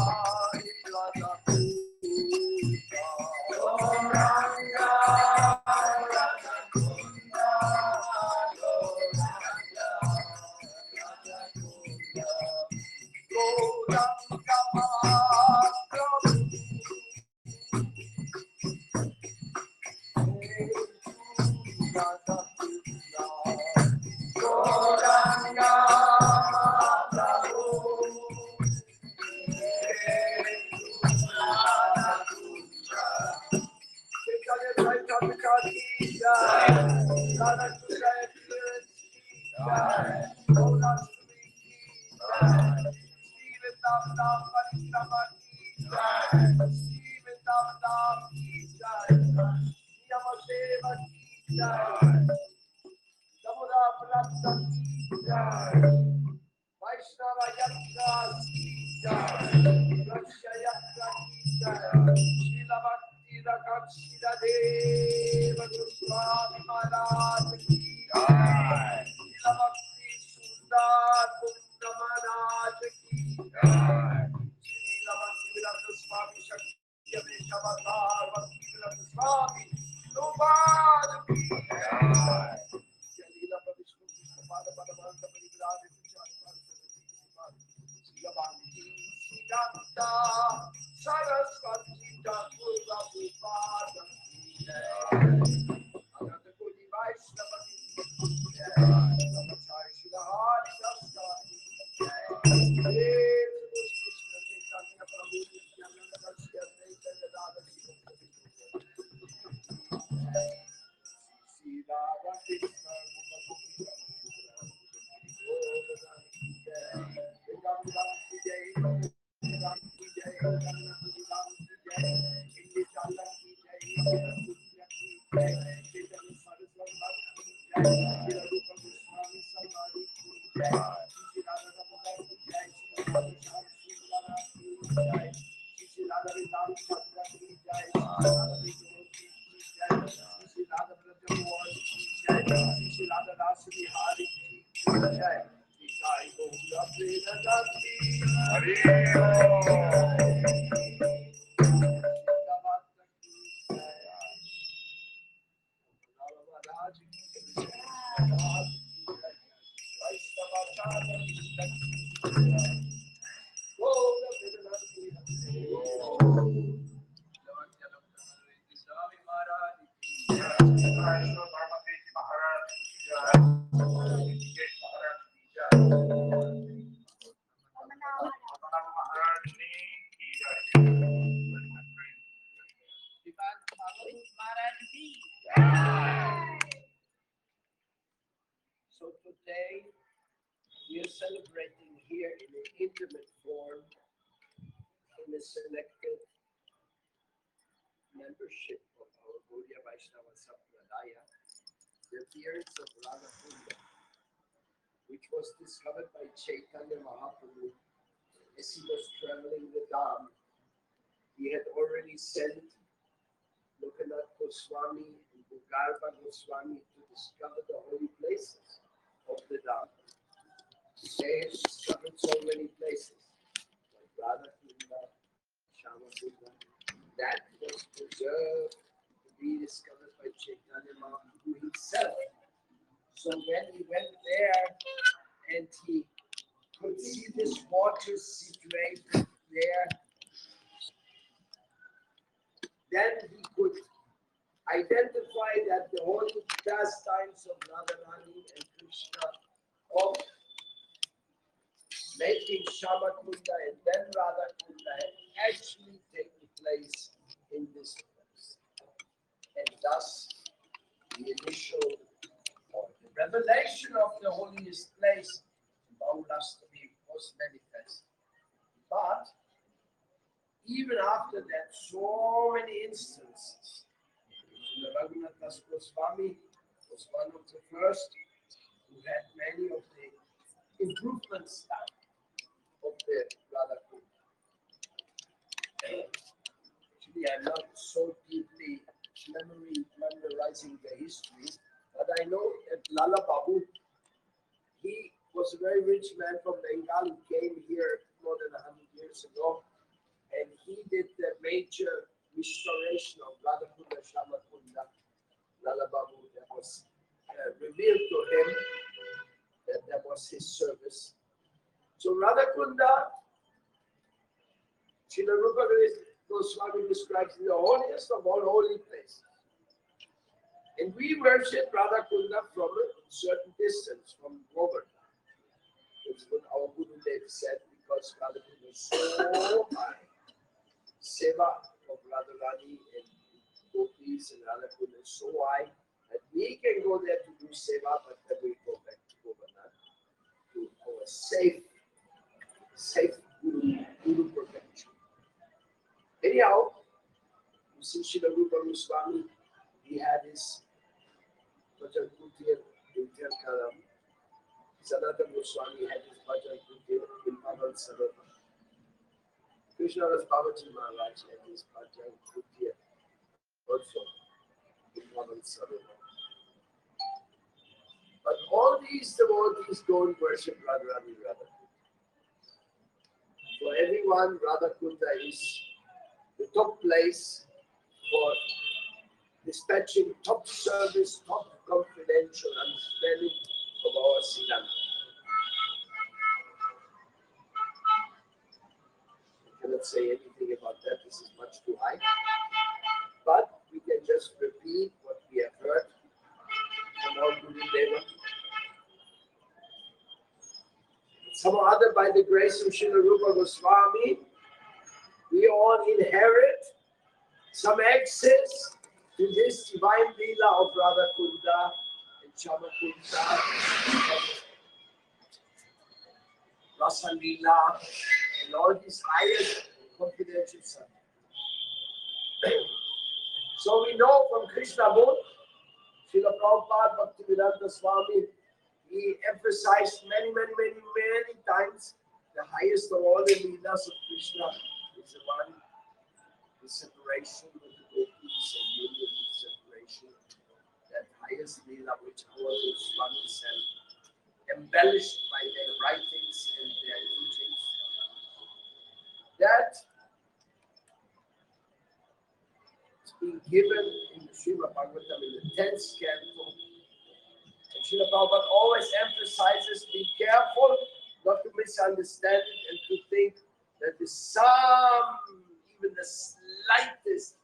Vaishnava Yatra ki jai, Vaishya Yatra ki jai, Srila Bhakti Rakshita Deva Goswami Maharaj ki jai, Srila Bhakti Sundar Mukta Maharaj ki jai, Srila Bhakti Vinod Swami Shakti Avesha Avatar Bhakti Vinod Swami Prabhupada ki jai. Leela Vishnu Krishna Pada Paramananda Parivraj Siddhanta Saraswati Thakur Prabhupada Ananda Koli Vaishnava Namachari Srila Hari Dasya Krishna Chaitanya Prabhu Nityananda Dasya Chaitanya Radha Sri Radha Krishna So today we are celebrating here in an intimate form in a selected membership of our Gaudiya Vaishnava Sampradaya, the appearance of Radha Kunda, which was discovered by Chaitanya Mahaprabhu as he was traveling the Dham. He had already sent Lokanath Goswami and Bhugarva Goswami to discover the holy places of the Dham. They had discovered so many places, like Radha Kunda, Shama Kunda, that was preserved to be discovered by Chaitanya Mahaprabhu himself. So when he went there and he could see this water situated there, then he could identify that the holy pastimes of Radharani and Krishna, of making Shama Kunda and then Radha Kunda had actually taken place in this place. And thus, the initial or the revelation of the holiest place, Baulastami, was manifest. But even after that, so many instances, Srila Raghunath Das Goswami was one of the first who had many of the improvements done of the Radha Kunda. Actually, I'm not so deeply memorizing the history, but I know that Lala Babu, he was a very rich man from Bengal. He came here more than 100 years ago, did the major restoration of Radhakunda Shamakunda Lalababu, that was revealed to him that was his service. So Radhakunda, Srila Rupa Goswami describes the holiest of all holy places. And we worship Radhakunda from a certain distance, from Govardhan. That's what our Guru Dev said, because Radhakunda is so high. Seva of Radharani and Gopis and Radhakunda is so high that we can go there to do Seva, but then we go back to Govardhan to our safe Guru protection. Anyhow, you see Srila Rupa Goswami, he had his Bhajan Kutir in Tirkaram. Sanatana Goswami had his Bhajan Kutir in Pavan Sarovar. Krishnadas Babaji Maharaj had his Bhajan Kutir also in Pavan Sarovar. But all these devotees don't worship Radharani Radha. For everyone, Radhakunda is the top place for dispatching top service, top confidential understanding of our Siddhanta. I cannot say anything about that, this is much too high. But we can just repeat what we have heard from our Guru Deva. Somehow or other, by the grace of Srila Rupa Goswami, we all inherit some access to this divine Leela of Radhakunda and Shamakunda, Rasa Leela, and all these higher confidential subjects. So we know from Krishna book, Srila Prabhupada Bhaktivedanta Swami, he emphasized many times the highest of all the Leelas of Krishna is the one, the separation with the gopis and union with separation, that highest Leela which our Swamis have embellished by their writings and their teachings, that is being given in the Srimad Bhagavatam in the 10th canto. And Srila Prabhupada always emphasizes, be careful not to misunderstand it and to think that there's some, even the slightest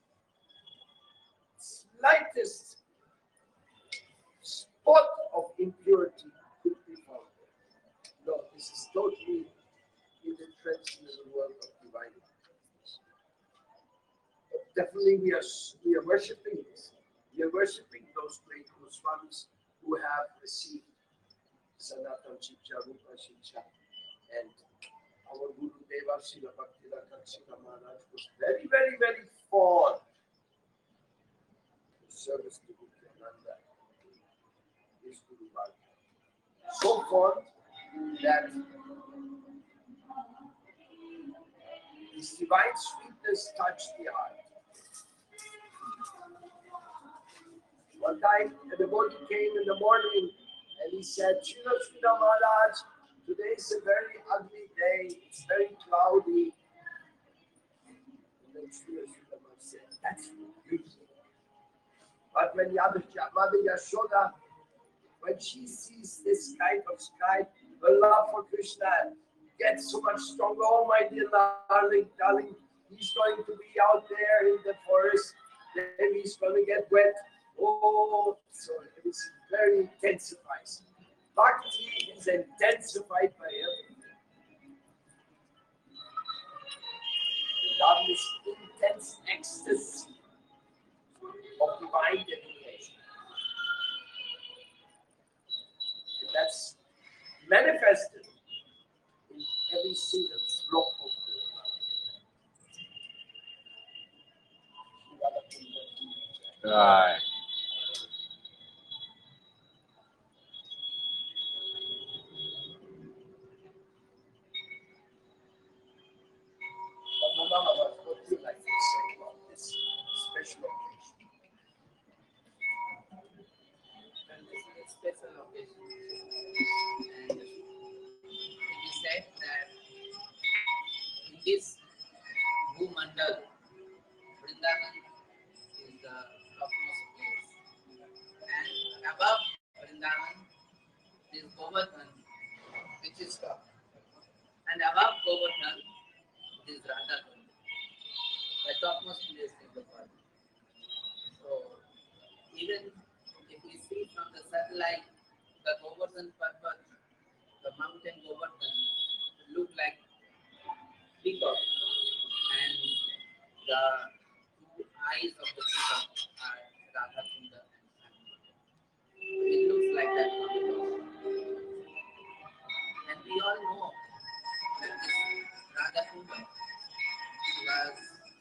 spot of impurity could be found there. No, this is totally in the transcendental world of divine existence. But definitely we are worshipping this. We are worshipping those great Goswamis who have received Sanatana Shiksha, Rupa Shiksha, and our Guru Deva Srila Bhaktivedanta Maharaj was very fond of service to Nityananda, his Guru Bhagavad. So fond that his divine sweetness touched the heart. One time, a devotee came in the morning and he said, Srila Maharaj, today is a very ugly day, it's very cloudy. And then Srila Maharaj said, that's beautiful. But when Mother Yashoda, when she sees this kind of sky, her love for Krishna gets so much stronger. Oh, my dear darling, he's going to be out there in the forest, then he's going to get wet. Oh, so it is very intensifies. Bhakti is intensified by everything. Love is intense ecstasy of divine dedication. And that's manifested in every single drop of the love. Right. What do you like to say about this special occasion? And this is a special occasion. And it is said that in this Bhumandala, under Vrindavan is the topmost place. And above Vrindavan is Govardhan, which is top. And above Govardhan is Radhakund, the topmost place in the world. So even if we see from the satellite, the Govardhan Parvat, the mountain Govardhan, look like peacock, and the two eyes of the peacock are Radhakunda and Sananda. It looks like that from the top. And we all know that this Radhakunda was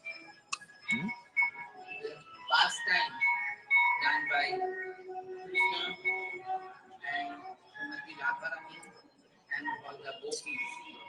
the pastime done by Krishna and Srimati Radharani and all the gopis.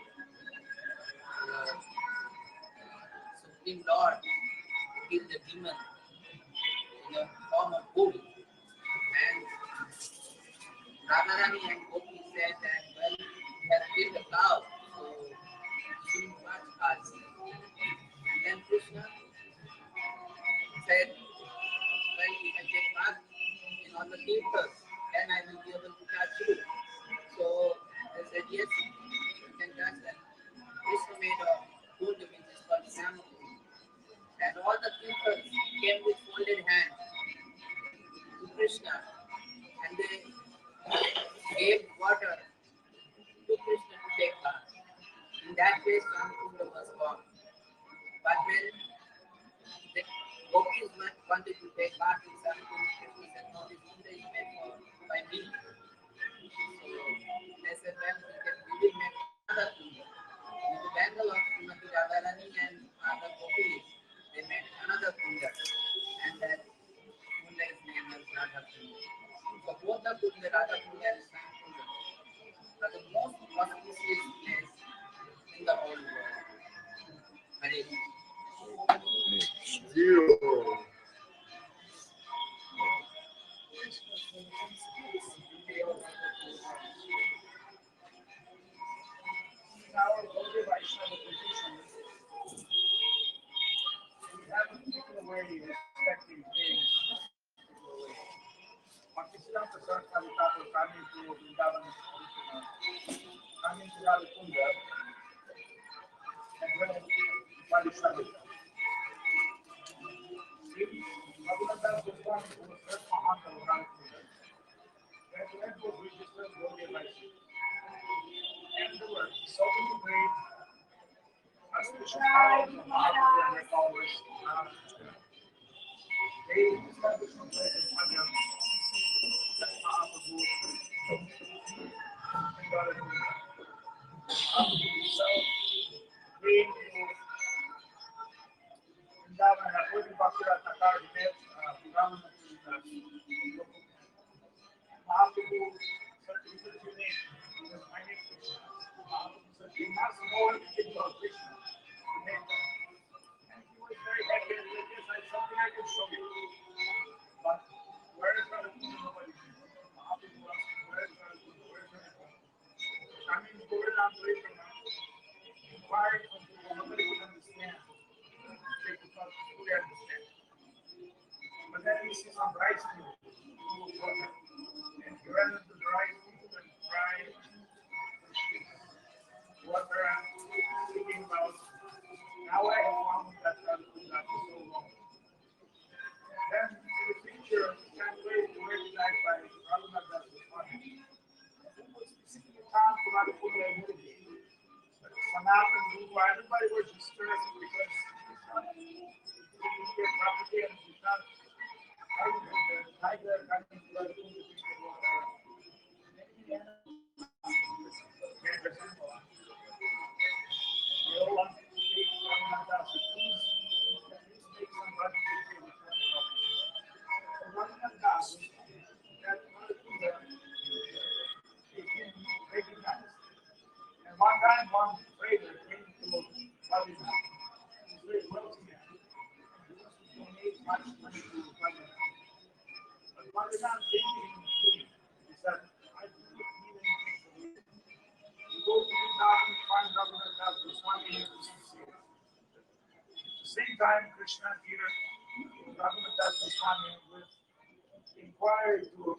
The Supreme Lord killed the demon in the form of bull, and Radharani and Gopi said that, well, he has killed a cow, so he shouldn't watch us. And then Krishna said, well, you can take part in all the tirthas, then I will be able to catch you. So they said, yes, you can catch that. Krishna made a good which is called Samku. And all the tirthas came with folded hands to Krishna, and they gave water to Krishna to take bath. In that way, Samkunda was born. But when the gopis wanted to take part in Samkunda, Krishna said, no, this Kunda is made by me. So they said, well, we will make another Kunda. In the bangle of Srimati Radharani and other gopis, they made another Kunda. And that Kunda is named as Radha Kunda. So both the Kunda, Radha Kunda and Samkunda, are the most auspicious place in the whole world. Hare Krishna. Zero. In our Gaudiya Vaishnava tradition, we have a particular way of respecting things. Pakistan Prasad Kalikato coming to Vrindavan, coming to Radhakunda, and when Vaishnava. Raghunath Goswami was first Mahant of Radhakunda. That was registered Gaudiya Vaishnava. And there were so many great auspicious times of Mahaprabhu and their followers. They established some place in Punjab. That's Mahaprabhu and Radhakunda. So, being to Vrindavan and Apurva Bhaktivedanta Thakur, he met Brahmana Mahaprabhu said, "This is your name." He said, "My name is Krishna." Mahaprabhu said, "You must know anything about Krishna." He named him. And he was very happy and said, "Yes, I have something I can show you." But where is Radhakunda? Nobody knew. Mahaprabhu asked, "Where is Radhakunda? Where is Radhakunda?" I mean, Govardhan Parikramah inquired from people nobody could understand. They could not fully understand. But then we see some rice field full of water. And he ran into the rice field and cried water and thinking about now I have found that Radhakunda for so long. Then in the picture translated to recognized by Raghunath Das Goswami. It was specifically found to Radhakunda and Murli. Sanatan Rupa, everybody was distressed because the property and Krishna, the tiger coming to Radhakunda to drink the water. Many animals, very simple. They all want to take Raghunath Das, so please make some Radhakunda with water. So Raghunath Das, that Radhakunda is being recognized. And one time, one trader came to Radhakunda. He's very wealthy man. He wants to donate much money to Radhakunda. But Radhakunda came to him. He said, "I do not need anything from you. You go to Vrindavan and find Raghunath Das Goswami and you will see it." same time, Krishna here, Raghunath Das Goswami will inquire to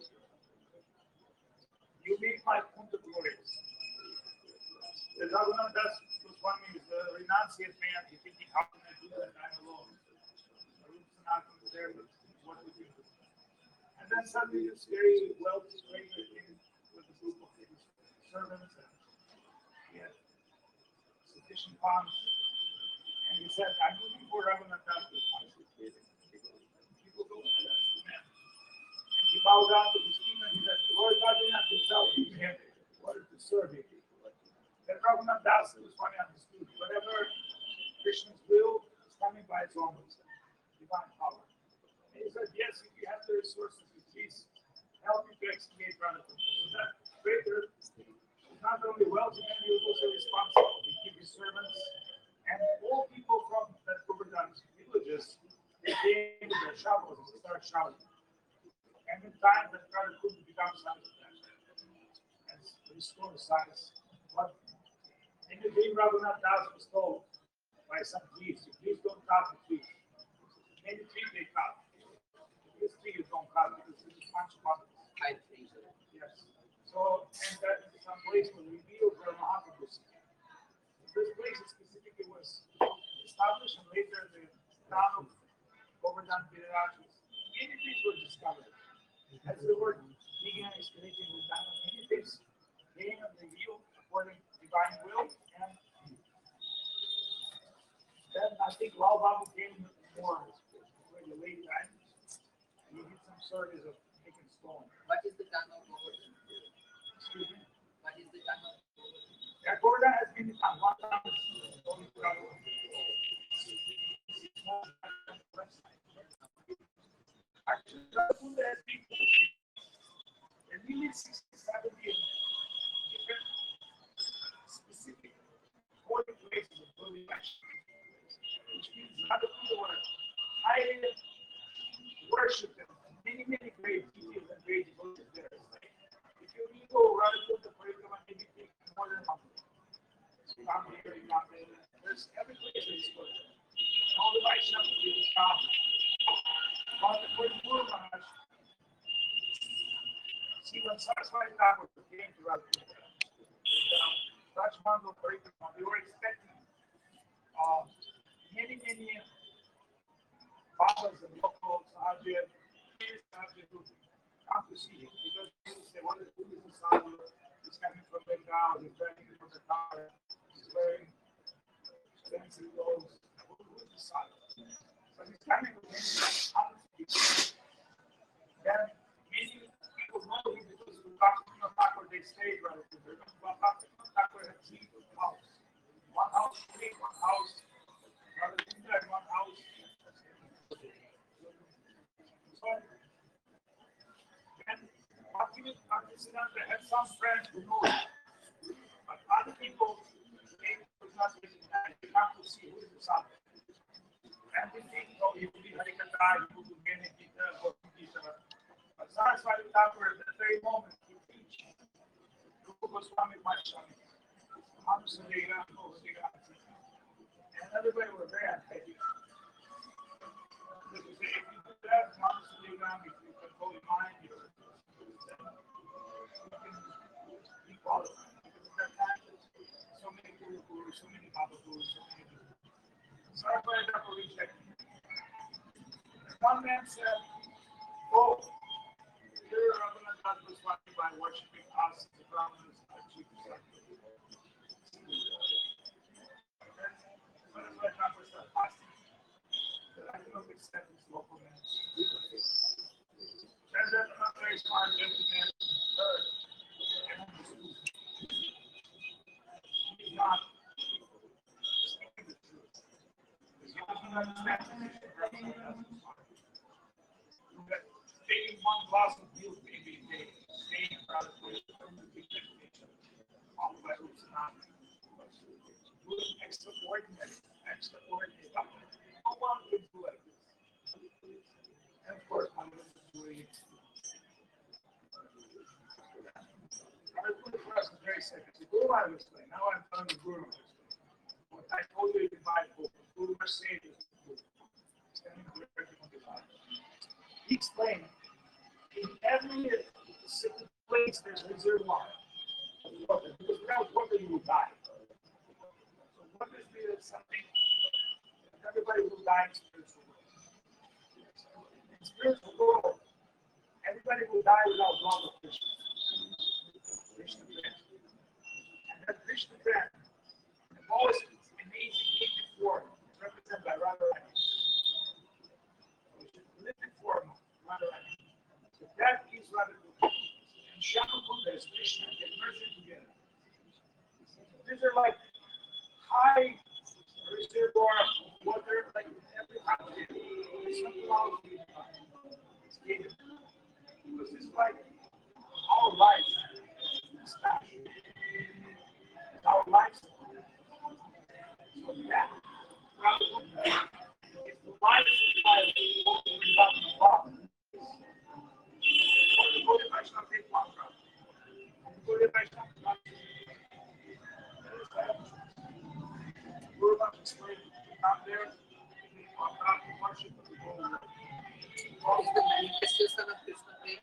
you make my Kunta glorious. The Raghunath Das Goswami is a renunciate man. He's thinking, how can I do that? I'm alone. Sanatana was there, but what would you do? And then suddenly this very wealthy stranger came with a group of his servants, and he had sufficient funds. And he said, I'm looking for Raghunath Das Goswami. People go, that's the man. And he bowed down to his king and he said, Lord Bhagavath himself came in order to serve you. Then Raghunath Das Goswami understood whatever Krishna's will is coming by its own divine power. And he said, yes, if you have the resources, please help me to expiate Radha. So that greater is not only wealthy, man, he was also responsible. He kept his servants and all people from that Govardhan villages, they came with their shovels and started shouting. And in time, that Radha couldn't become sons of that and restore size. But in the dream, Raghunath Das was told by some trees, please don't cut the trees. Many trees they cut. This tree you don't cut because it's a bunch of others. Yes. So, and that is some place was revealed where Mahaprabhu is. This place specifically was established and later the town of Govardhan Giriraj. Many things were discovered. As the word began is connected with diamond, many things came and revealed according to divine will. And then I think Lal Babu came more for the late time. He did some service of making stone. What is the town of Govardhan? Excuse me. What is the town of Govardhan? Yeah, Govardhan has been done. One time only actually, Kunda has been there nearly 60-70 different specific holy places of holy action, which means Radha Kunda were highly worshipped and many great deities and great devotees there. If you really go Radha Kunda Parikrama, maybe take more than 100. There's every place in this world. All the Vaishnavas will come. But for the Guru Maharaj, see when Saraswati Thakur came to Radha Kunda, Rajmandal Parikrama, we were expecting many fathers and locals, Sahajya, who come to see him because they say, what is this sadhu? He's coming from Bengal, he's driving from the car, he's wearing expensive clothes. Who is the sadhu? So he's coming with many hundreds of people. Then many people know him because of Bhaktivinoda Thakur, they stayed rather than Bhaktivinoda Thakur had 3 houses. One house, one house, rather than one house. So, and Bhaktivinoda had some friends who know him, but other people came to not visit him. They come to see who is the sadhu. And they think, oh, he will be Harikatha, he will be Gita, or Gita. But Saraswati Thakur, at that very moment, he preached. Rupa Goswami Vaishnava, Hamsa Degan, and everybody were very unhappy. Because they say, if you do that, Hamsa Degan, if you control your mind, you can be qualified. Because at that time, so many Gurus, so many Baba Gurus, so many Gurus. Saraswati Thakur rejected. One man said, oh, here Raghunath Das Goswami by worshipping us, the Brahmanas, our chief disciples. Saraswati Thakur started fasting. But I cannot accept this local man. Then that another very smart gentleman heard and understood. He is not speaking the truth. Because he doesn't understand the taking one glass of milk every day, staying rather quick from the big definition of by Upsanana. Doing extraordinary. No one can do like this. And of course, one is doing it. Our Guru for us is very simple. The Guru I will explain. Now I'm telling the Guru I will explain. What I told you in my book, the Guru must say this. he explained, in every single place there's reservoir of water, because without water you will die. So water is something that everybody will die in spiritual world. In spiritual world, everybody will die without love of Krishna. Krishna brand. And that Krishna brand, the most amazing living form, represented by Radharani. Living form of Radharani. So that is Radharani. And Shyamakunda is Krishna, they merge together. These are like high reservoir of water, like every country. It's not allowed to be skated. Because it's like our life is passion. Our life. So that, if the life is like without the love, go to Vaishnava take one from. Go to Vaishnava. Guru Maharaj explained out there, worship of the Lord. What is the manifestation of Krishna prem?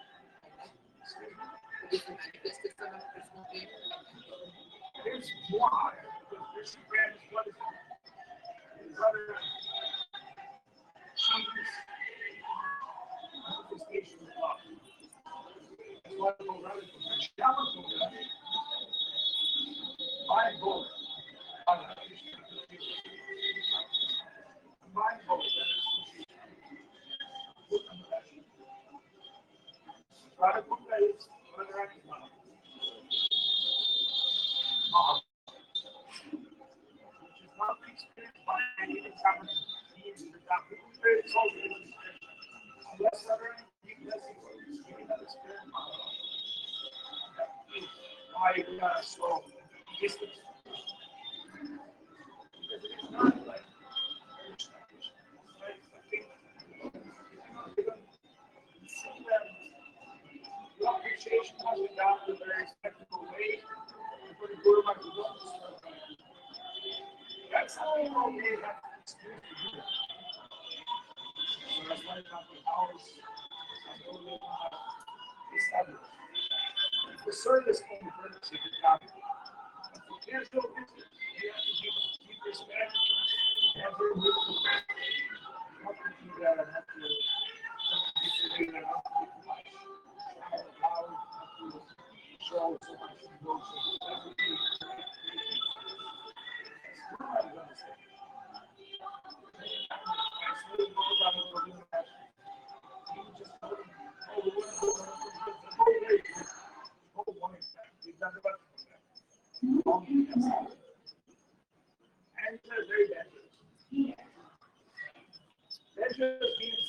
What is the manifestation of Krishna prem? There's more higher, because Krishna brand is what is it? It's other Jesus, manifestation of love. That's why we go rather from Shyama Kunda, my goal, my goal, Radha Kunda is Radharani's mother. Which is not experienced by any examiner. He is the doctor. It's all good. Unless Radharani, he doesn't experience why we are so distant. Because it is not like Krishna. Right? I think the appreciation has been done in a very respectable way. For the Guru Maharaj to go to that's how we know we have to experience to do that. So that's why the house and all the established. The service can be purchased in the capital. But for casual business, you have to keep respect, have very little respect. Not to do that and have to participate and not to be much. How to show so much devotion. That would be and it's very dangerous. Dangerous means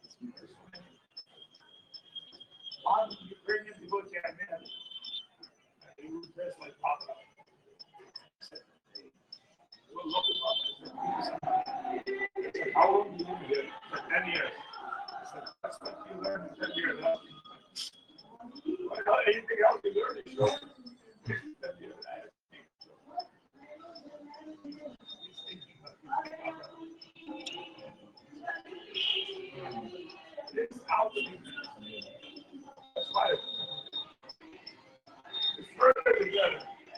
one Ukrainian devotee I met, he was dressed like Papa. I said, hey, we're local Papa. I said, how long do you live here? For 10 years. I said, that's what you learned in 10 years. Well, anything else you learn is short. 10 years. It's out of me. That's why it's further together.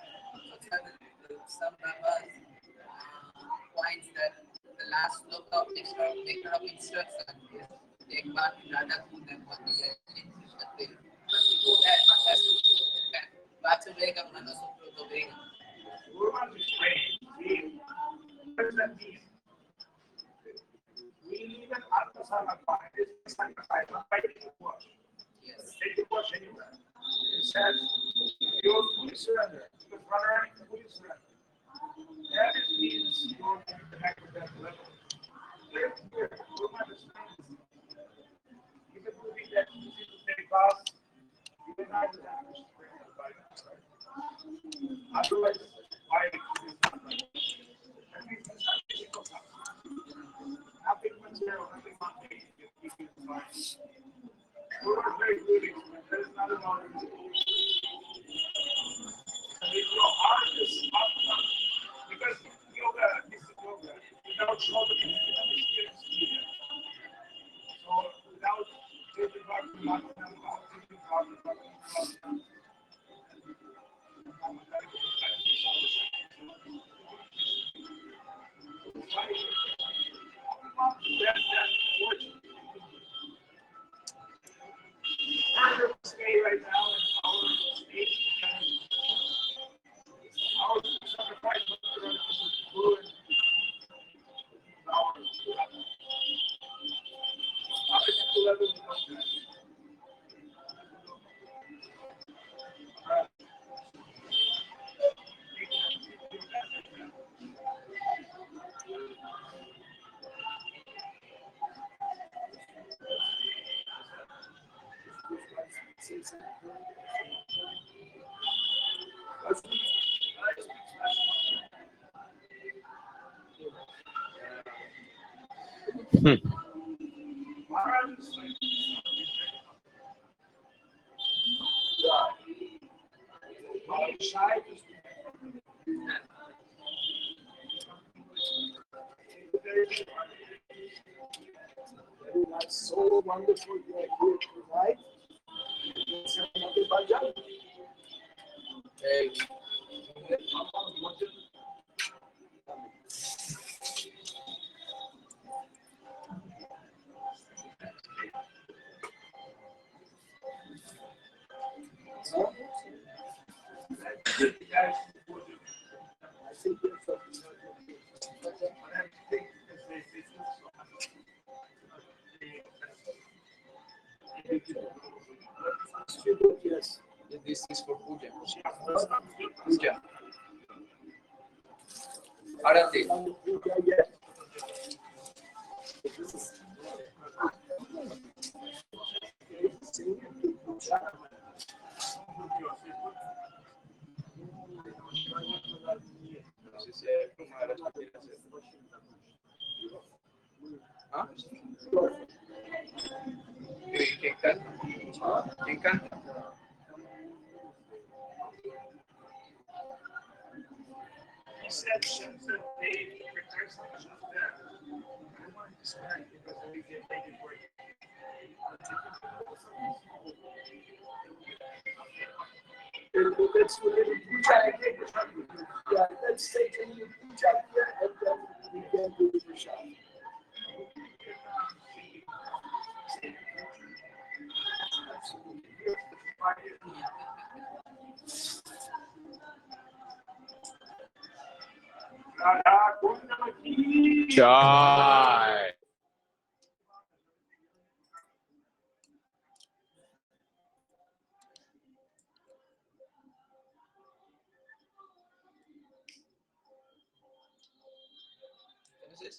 Some members points that the last sloka of maker of instruction is take back Radha Kund and what is in Krishna prem. But before that, one has to Vachavegam Manasuprodovegam. Guru Maharaj explained, what does that mean? We need an Atma-sacrifice. It's a sacrifice, not by taking wash. Yes. Take the wash anywhere. It says, you're fully surrender. Because Radharani is fully surrender. That means you're going to connect with that level. Here, Guru Maharaj explains, if it would be that easy to take off, you would not have that much strength by that side. Otherwise, why it is not like that? That means it's not difficult. Nothing material, nothing mundane. You can find. Guru is very good. There is not about it. And if your heart is up, because yoga, this is yoga, without shouldering, you cannot experience either. So without That's so wonderful you are here tonight. Yes. This is for puja. Puja. Arati. Yes. ¿Ah? ¿Quién canta? ¿Quién canta? Let's do a little puja again. Yeah, let's take a little puja here and then we can do the prashad. Jai. Genesis.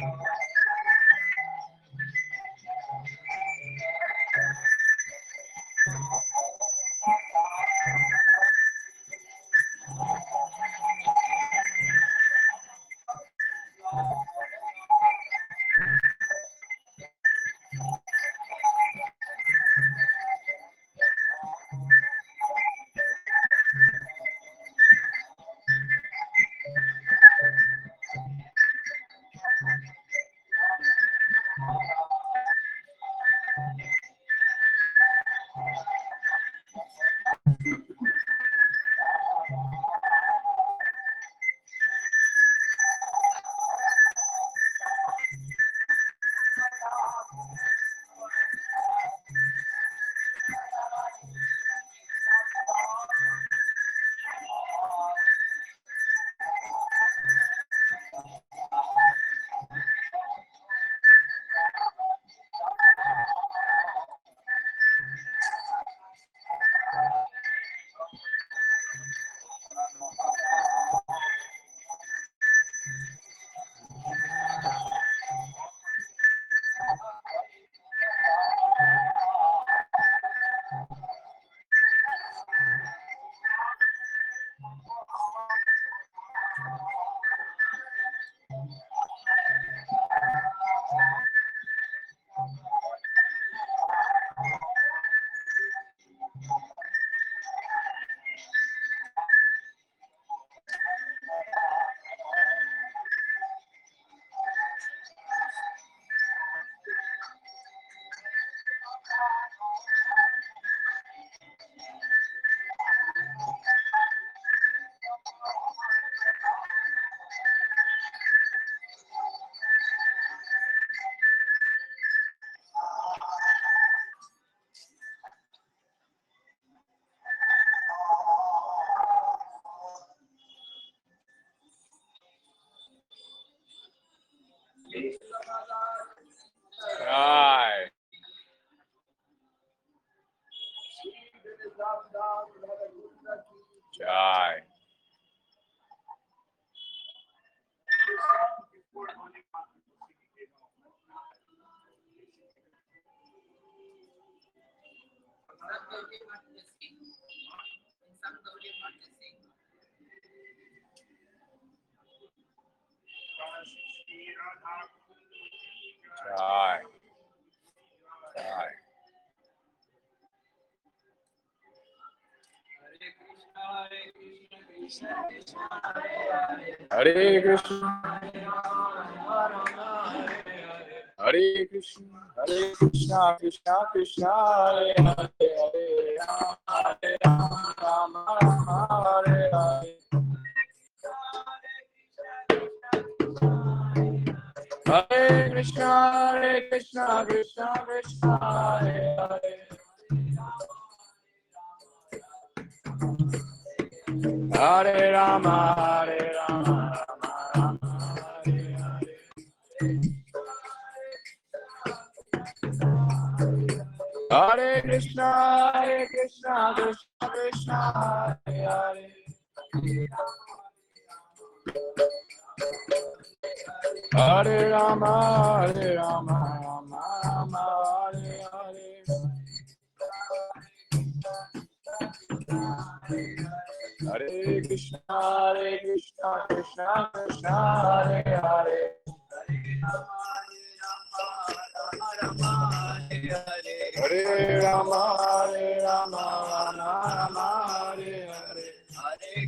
Jai. Jai. Jai. Jai. Hare Krishna, Hare Krishna, Hare Krishna, Krishna Krishna, Hare Hare, Hare Rama, Hare Rama, Rama Rama, Hare Hare. Hare Krishna, Krishna Krishna, Hare Hare. Hare Rama, Hare Rama, Rama Rama, Hare Hare. Hare Krishna, Krishna Krishna, Hare Hare. Hare Rama, Rama Rama, Hare Hare. Hare Krishna, Krishna Krishna, Hare Hare. Hare Rama, Rama Rama, Hare Hare. Hare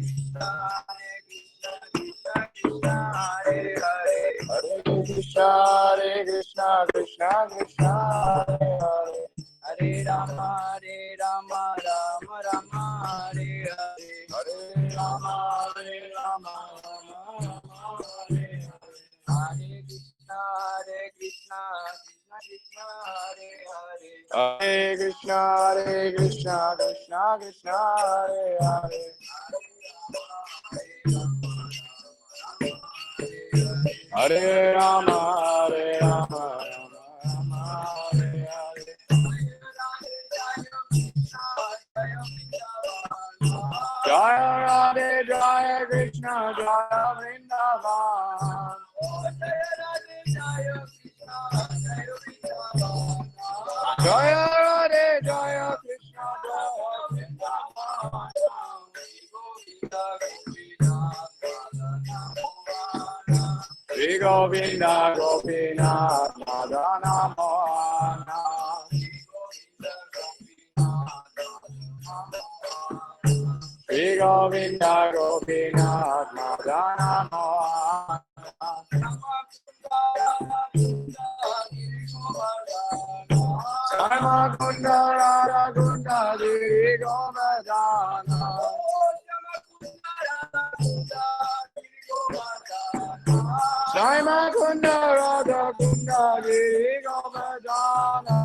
Krishna, Krishna Krishna, Hare Hare. Hare Rama, Rama Rama, Hare Hare. Hare Rama, Rama Rama, Hare Hare. Hare Krishna, Krishna Krishna, Hare Hare. Hare Krishna, Krishna Hare Hare. Hare Rama, Rama Rama, Hare Hare. Jaya Radhe, Jaya Krishna, Jaya Vrindavan. Jaya Radhe Jaya Krishna Shri Govinda Gopinath Madana Mohana Shri Govinda Gopinath Madana Mohana Sarma Kunda Radha Kunda Giri Govardhana Sarma Kunda Radha Kunda Giri Govardhana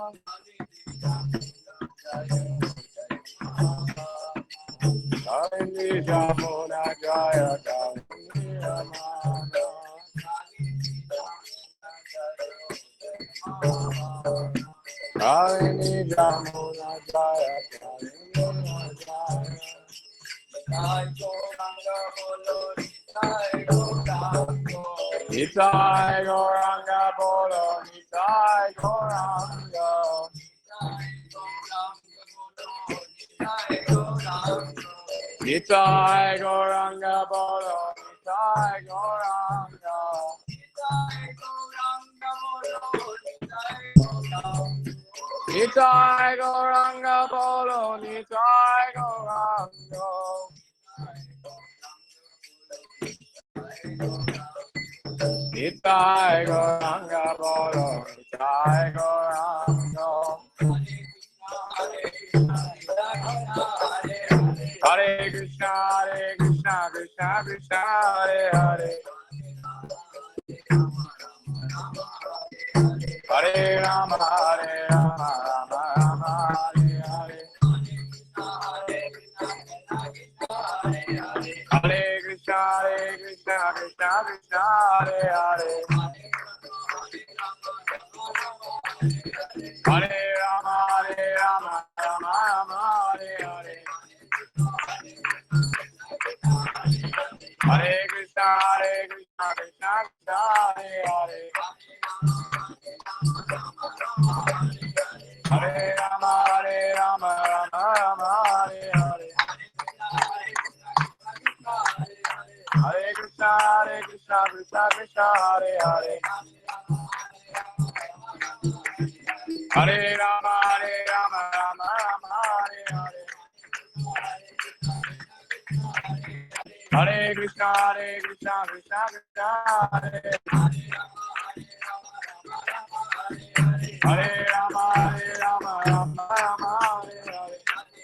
Kalindi Jamuna Jaya Kalindi Ramana Kalindi Jamuna Jaya Kalindi Nitai Gauranga Bolo Nitai Gauranga Nitai Gauranga Bolo Nitai Gauranga Nitai Gauranga Bolo Nitai Gauranga Nitai Gauranga Bolo Nitai Gauranga Hare Krishna Krishna Krishna Hare Hare Hare Rama Rama Rama Hare Hare Hare Krishna Krishna Krishna Hare Hare Hare Rama Rama Rama Hare Hare Hare Krishna Krishna Krishna Hare Hare Hare Rama Rama Rama Hare Hare Hare Krishna Krishna Krishna Hare Hare Hare Rama Rama Rama Hare Hare Hare Krishna Krishna Krishna Hare Hare Rama Rama Rama Hare Hare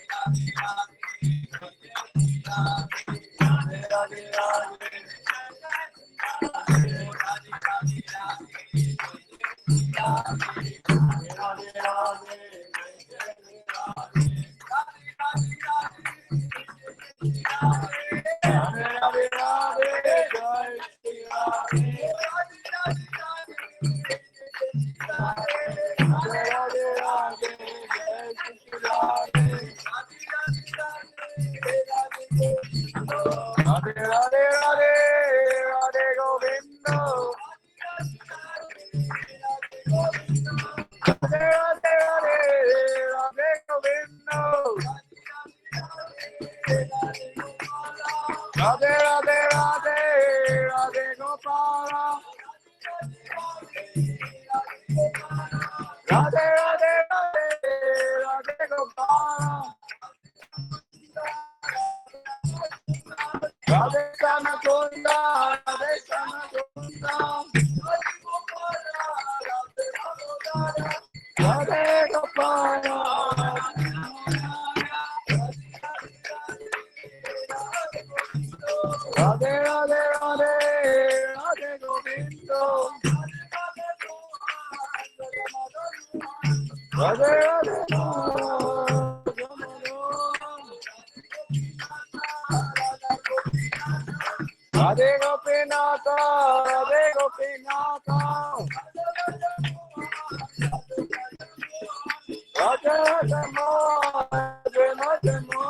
Radhe Radhe Radhe Radhe Radhe Radhe Gopala Radhe Radhe Radhe Radhe Gopala Radhe Sanakunda Radhe Sanakunda Radhe Gopala Radhe Radhe Radhe Radhe Govindo Radhe Radhe Radhe Gopinatha Radhe Gopinatha Radhe Radhe Mo Radhe Radhe Mo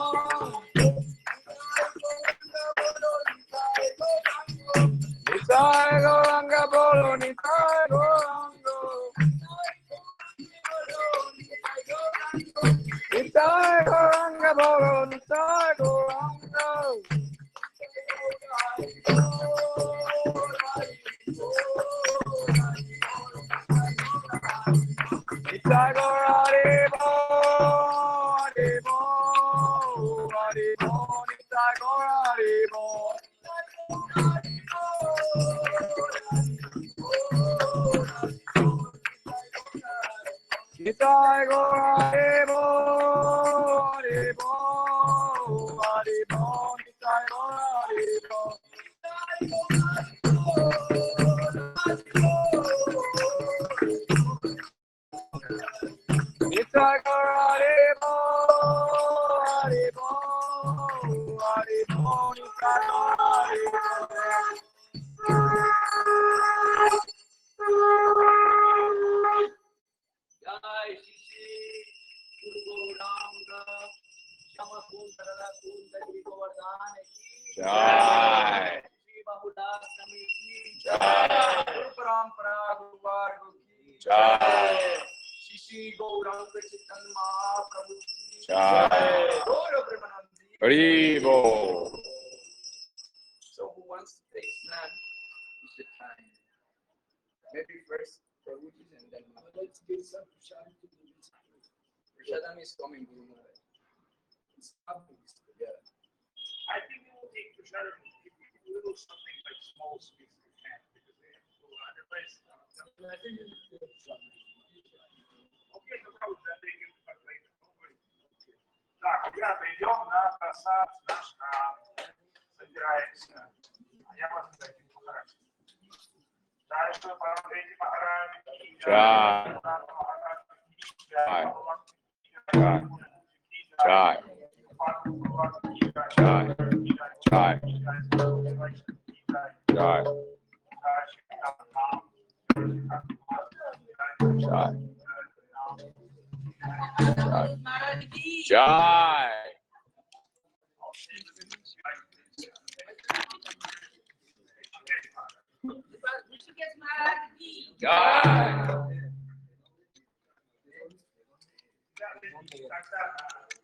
Nitai Gauranga Bolo Nitai Gauranga Nitai Gaur Hare Bo, Hare Bo, Hare Bo, Nitai Gaur Hare Bo. Nitai Gaur Hare Bo, Hare Bo, Hare Bo, Nitai Gaur Hare Bo. Nitai Gaur Hare Bo, Hare Bo, Hare Bo, Nitai Gaur Hare Bo. Jai Shri Guru Gauranga Shama Kundala Kundali Govardhan ki Jai Shri Bahudas Samiti Jai Guru Parampara Guru Varga ki Jai Shri Gauranga Chitan Mahaprabhu ki Jai Gaura Premanandi Haribo. So who wants to take snan? You should try. Maybe first Prabhuji and then let's give some Prashadam to the Prashadam is coming, Guru Maharaj. It's happening together. I think it will take Prashadam if you little something like small sweets you can, because they have to go otherwise. I think it's good. Okay, no problem, then they can talk later. Так, ребята, идем на просад наш храм. Собираемся. А я вас дадим Махарадж. Дальше Парвати Махарадж. Jai. Jai. Jai. Jai. Jai. Jai. Jai. Jai. Jai.